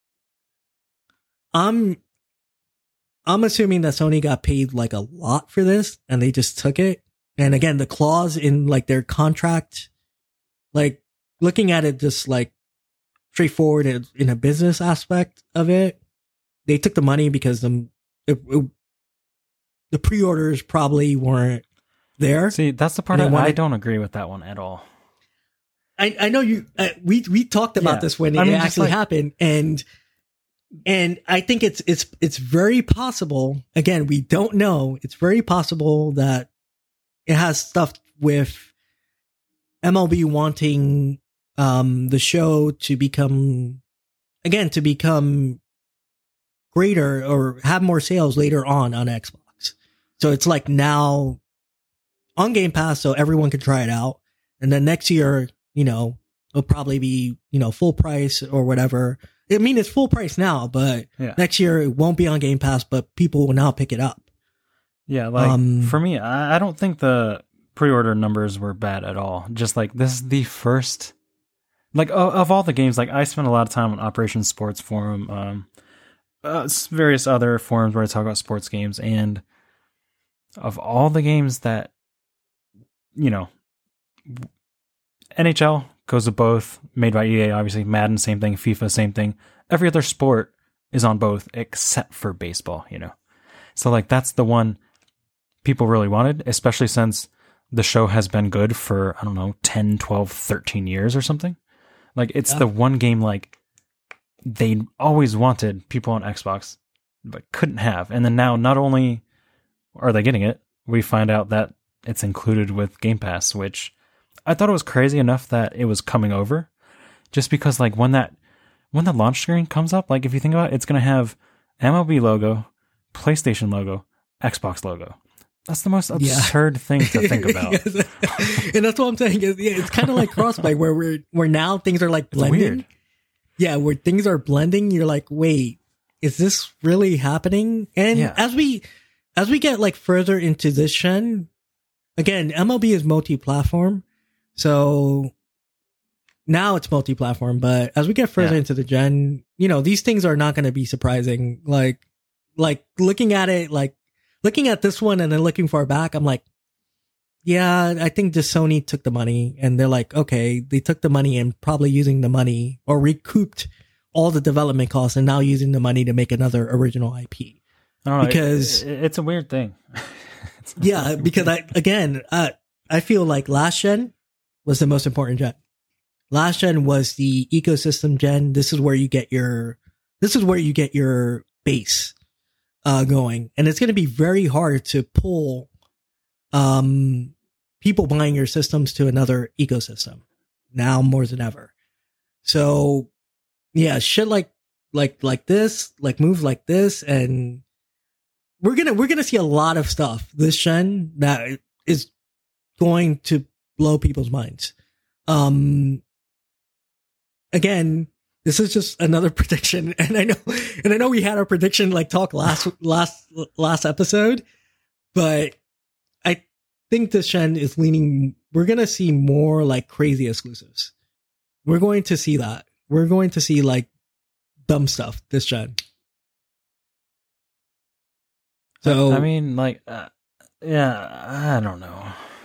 I'm I'm assuming that Sony got paid like a lot for this and they just took it. And again, the clause in like their contract, like looking at it just like straightforward in in a business aspect of it, they took the money because the it, it, the pre-orders probably weren't there. See, that's the part And I, they wanted- I don't agree with that one at all. I, I know you. Uh, we we talked about Yeah. this when I it mean, just actually like- happened, and and I think it's it's it's very possible. Again, we don't know. It's very possible that it has stuff with M L B wanting um, the show to become again to become greater or have more sales later on on Xbox. So it's like now on Game Pass, so everyone can try it out, and then next year, you know, it'll probably be, you know, full price or whatever. I mean, it's full price now, but Yeah. next year it won't be on Game Pass, but people will now pick it up. Yeah, like Um, for me, I, I don't think the pre-order numbers were bad at all. Just like this is the first, like of, of all the games, like I spent a lot of time on Operation Sports Forum, um, uh, s- various other forums where I talk about sports games, and of all the games that, you know, N H L goes to both, made by E A, obviously. Madden, same thing. FIFA, same thing. Every other sport is on both except for baseball, you know? So, like, that's the one people really wanted, especially since the show has been good for, I don't know, ten, twelve, thirteen years or something. Like, it's Yeah. the one game, like, they always wanted people on Xbox, but couldn't have. And then now, not only are they getting it, we find out that it's included with Game Pass, which I thought it was crazy enough that it was coming over, just because like when that when the launch screen comes up, like if you think about it, it's gonna have M L B logo, PlayStation logo, Xbox logo. That's the most Yeah. absurd thing to think about. Yes. And that's what I'm saying. Is, yeah, it's kind of like crossplay where we're where now things are like blending. weird. Yeah, where things are blending, you're like, wait, is this really happening? And Yeah. as we as we get like further into this gen, again, M L B is multi-platform. So now it's multi-platform, but as we get further Yeah. into the gen, you know, these things are not going to be surprising. Like, like looking at it, like looking at this one and then looking far back, I'm like, yeah, I think just Sony took the money and they're like, okay, they took the money and probably using the money or recouped all the development costs and now using the money to make another original I P. I don't know, Because- it- it- it's a weird thing. It's- Yeah, because I, again, uh, I feel like last gen was the most important gen. Last gen was the ecosystem gen. This is where you get your, this is where you get your base, uh, going. And it's going to be very hard to pull, um, people buying your systems to another ecosystem now more than ever. So yeah, shit like, like like this, like move like this, and we're gonna we're gonna see a lot of stuff this gen that is going to blow people's minds. Um, again, this is just another prediction, and I know, and I know we had our prediction like talk last last last episode, but I think this gen is leaning. We're gonna see more like crazy exclusives. We're going to see that. We're going to see like dumb stuff this gen. So I mean, like, uh, yeah, I don't know.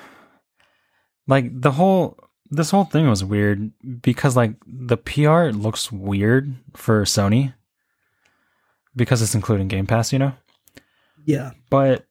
Like the whole this whole thing was weird because like the P R looks weird for Sony because it's including Game Pass, you know? Yeah. But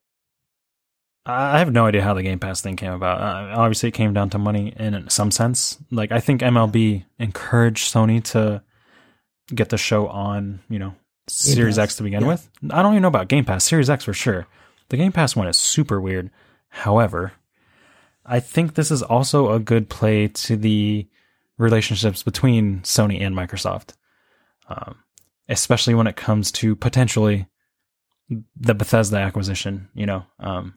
I have no idea how the Game Pass thing came about. Uh, obviously, it came down to money in some sense. Like, I think M L B encouraged Sony to get the show on, you know, Series X to begin yeah. with. I don't even know about Game Pass. Series X for sure. The Game Pass one is super weird. However, I think this is also a good play to the relationships between Sony and Microsoft, um, especially when it comes to potentially the Bethesda acquisition, you know. Um,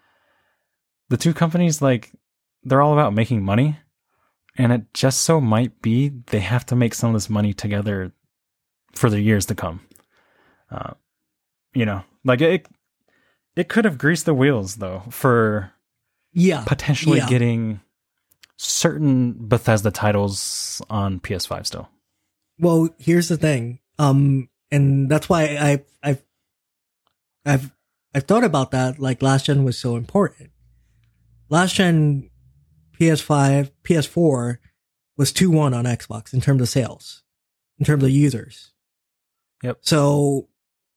the two companies, like, they're all about making money, and it just so might be they have to make some of this money together for the years to come. Uh, you know, like, it, it could have greased the wheels, though, for... Yeah, potentially yeah. getting certain Bethesda titles on P S five still. Well, here's the thing, um, and that's why I, I've, I've, I've thought about that. Like last gen was so important. Last gen P S five, P S four was two one on Xbox in terms of sales, in terms of users. Yep. So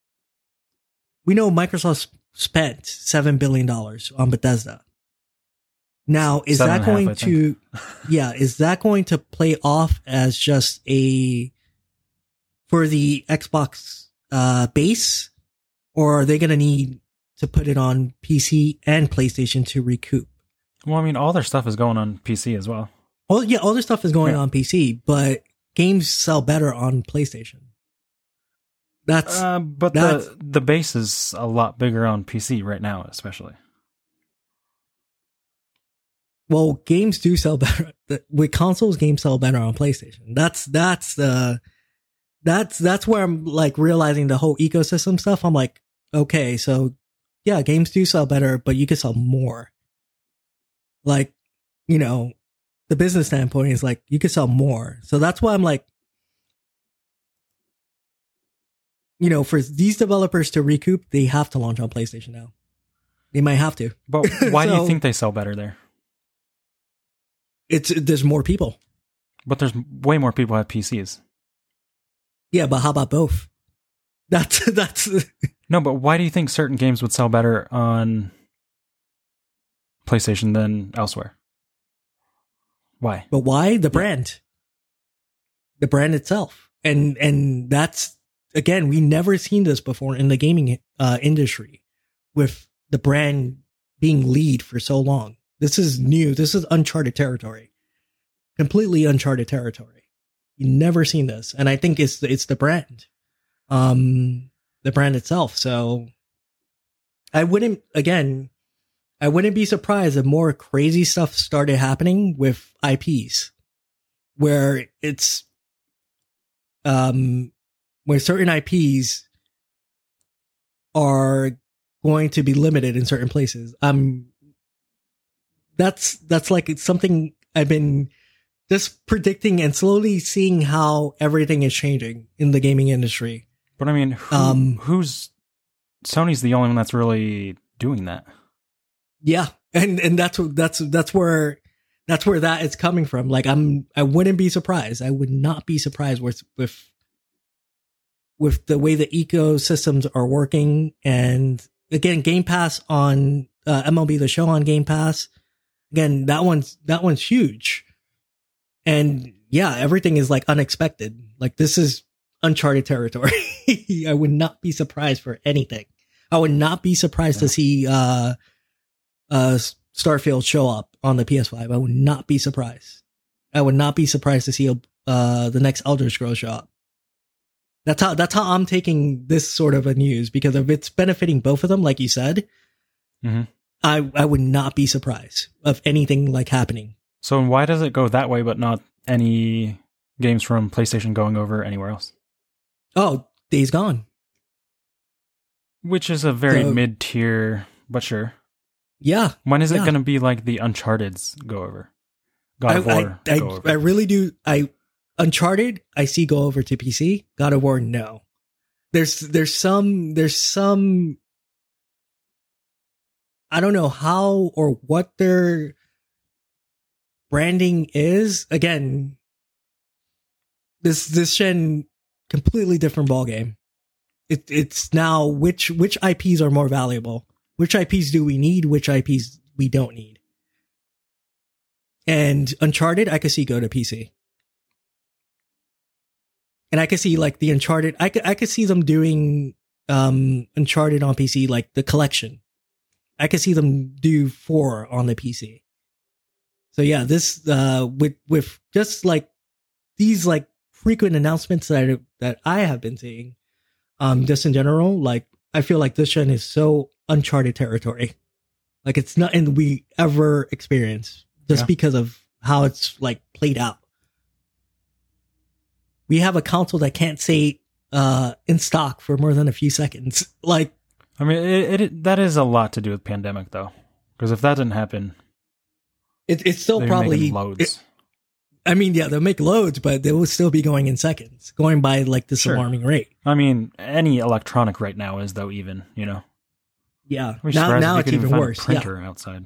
we know Microsoft spent seven billion dollars on Bethesda. Now, is Seven that going half, to, yeah, is that going to play off as just a, for the Xbox, uh, base, or are they going to need to put it on P C and PlayStation to recoup? Well, I mean, all their stuff is going on P C as well. Well, yeah, all their stuff is going yeah. on P C, but games sell better on PlayStation. That's, uh, but that's, the, the base is a lot bigger on P C right now, especially. Well, games do sell better with consoles. Games sell better on PlayStation. That's that's the that's that's where I'm like realizing the whole ecosystem stuff. I'm like, okay, so yeah, games do sell better, but you can sell more. Like, you know, the business standpoint is like you could sell more. So that's why I'm like, you know, for these developers to recoup, they have to launch on PlayStation now. They might have to. But why so, do you think they sell better there? It's there's more people. But there's way more people who have P Cs. Yeah, but how about both? That's that's No, but why do you think certain games would sell better on PlayStation than elsewhere? Why? But why? The brand. The brand itself. And and that's again, we never seen this before in the gaming uh, industry with the brand being lead for so long. This is new. This is uncharted territory. Completely uncharted territory. You've never seen this. And I think it's it's the brand. Um the brand itself. So I wouldn't again, I wouldn't be surprised if more crazy stuff started happening with I Ps. Where it's um where certain I Ps are going to be limited in certain places. Um That's that's like it's something I've been just predicting and slowly seeing how everything is changing in the gaming industry. But I mean, who, um, who's Sony's the only one that's really doing that? Yeah, and and that's that's that's where that's where that is coming from. Like I'm, I wouldn't be surprised. I would not be surprised with with with the way the ecosystems are working. And again, Game Pass on uh, M L B The Show on Game Pass. Again, that one's, that one's huge. And yeah, everything is like unexpected. Like this is uncharted territory. I would not be surprised for anything. I would not be surprised yeah. to see, uh, uh, Starfield show up on the P S five. I would not be surprised. I would not be surprised to see, uh, the next Elder Scrolls show up. That's how that's how I'm taking this sort of a news, because if it's benefiting both of them, like you said, mm-hmm. I I would not be surprised of anything like happening. So why does it go that way, but not any games from PlayStation going over anywhere else? Oh, Days Gone. Which is a very So- mid-tier, but sure. Yeah. When is it Yeah. going to be like the Uncharted's go over? God I, of War I, I, go over. I really do. I Uncharted, I see go over to P C. God of War, no. There's there's some there's some I don't know how or what their branding is. Again, this this gen completely different ballgame. It it's now which which I Ps are more valuable? Which I Ps do we need? Which I Ps we don't need? And Uncharted, I could see go to P C. And I could see like the Uncharted, I could I could see them doing um Uncharted on P C, like the collection. I could see them do four on the P C. So yeah, this uh with with just like these like frequent announcements that I, that I have been seeing, um, just in general, like I feel like this gen is so Uncharted territory. Like it's nothing we ever experienced just Yeah. because of how it's like played out. We have a console that can't stay uh, in stock for more than a few seconds. Like, I mean, it, it that is a lot to do with pandemic, though. Because if that didn't happen, it, it's still they're probably making loads. it- I mean, yeah, they'll make loads, but they will still be going in seconds, going by like this Sure. alarming rate. I mean, any electronic right now is though even, you know. Yeah, We're now surprised now if you it's could even even find worse. a Yeah. printer outside.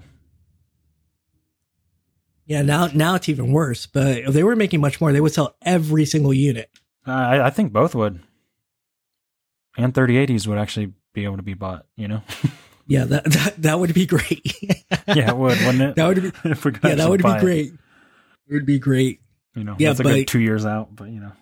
Yeah, now now it's even worse. But if they were making much more, they would sell every single unit. Uh, I, I think both would. And thirty eighties would actually be able to be bought, you know? Yeah, that that, that would be great. Yeah, it would, wouldn't it? That would be if we could yeah, that actually would be buy it. great. It would be great. You know, Yeah, that's a but- good two years out, but you know.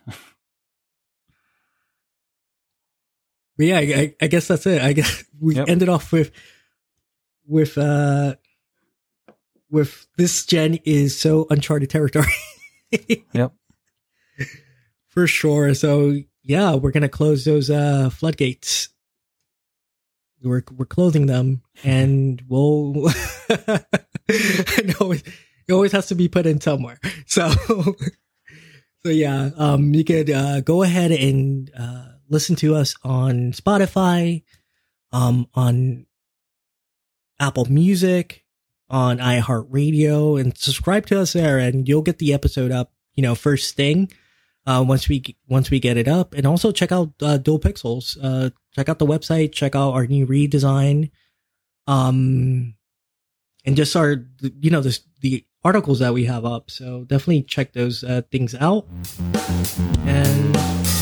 But yeah, I, I guess that's it. I guess we Yep. ended off with with uh with this gen is so Uncharted territory. Yep. For sure. So yeah, we're gonna close those uh floodgates. We're we're closing them, and we'll. I know it, it always has to be put in somewhere. So, so yeah, um, you could uh, go ahead and uh, listen to us on Spotify, um, on Apple Music, on iHeartRadio, and subscribe to us there, and you'll get the episode up, you know, first thing. Uh, once we once we get it up, and also check out uh, Dual Pixels. Uh, check out the website. Check out our new redesign, um, and just our you know the the articles that we have up. So definitely check those uh, things out, and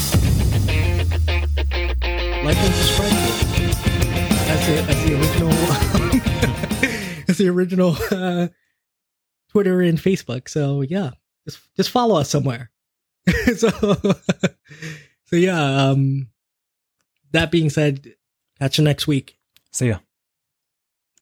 like and subscribe. That's the that's the original that's the original uh, Twitter and Facebook. So yeah, just just follow us somewhere. so, so yeah, um, that being said, catch you next week. See ya.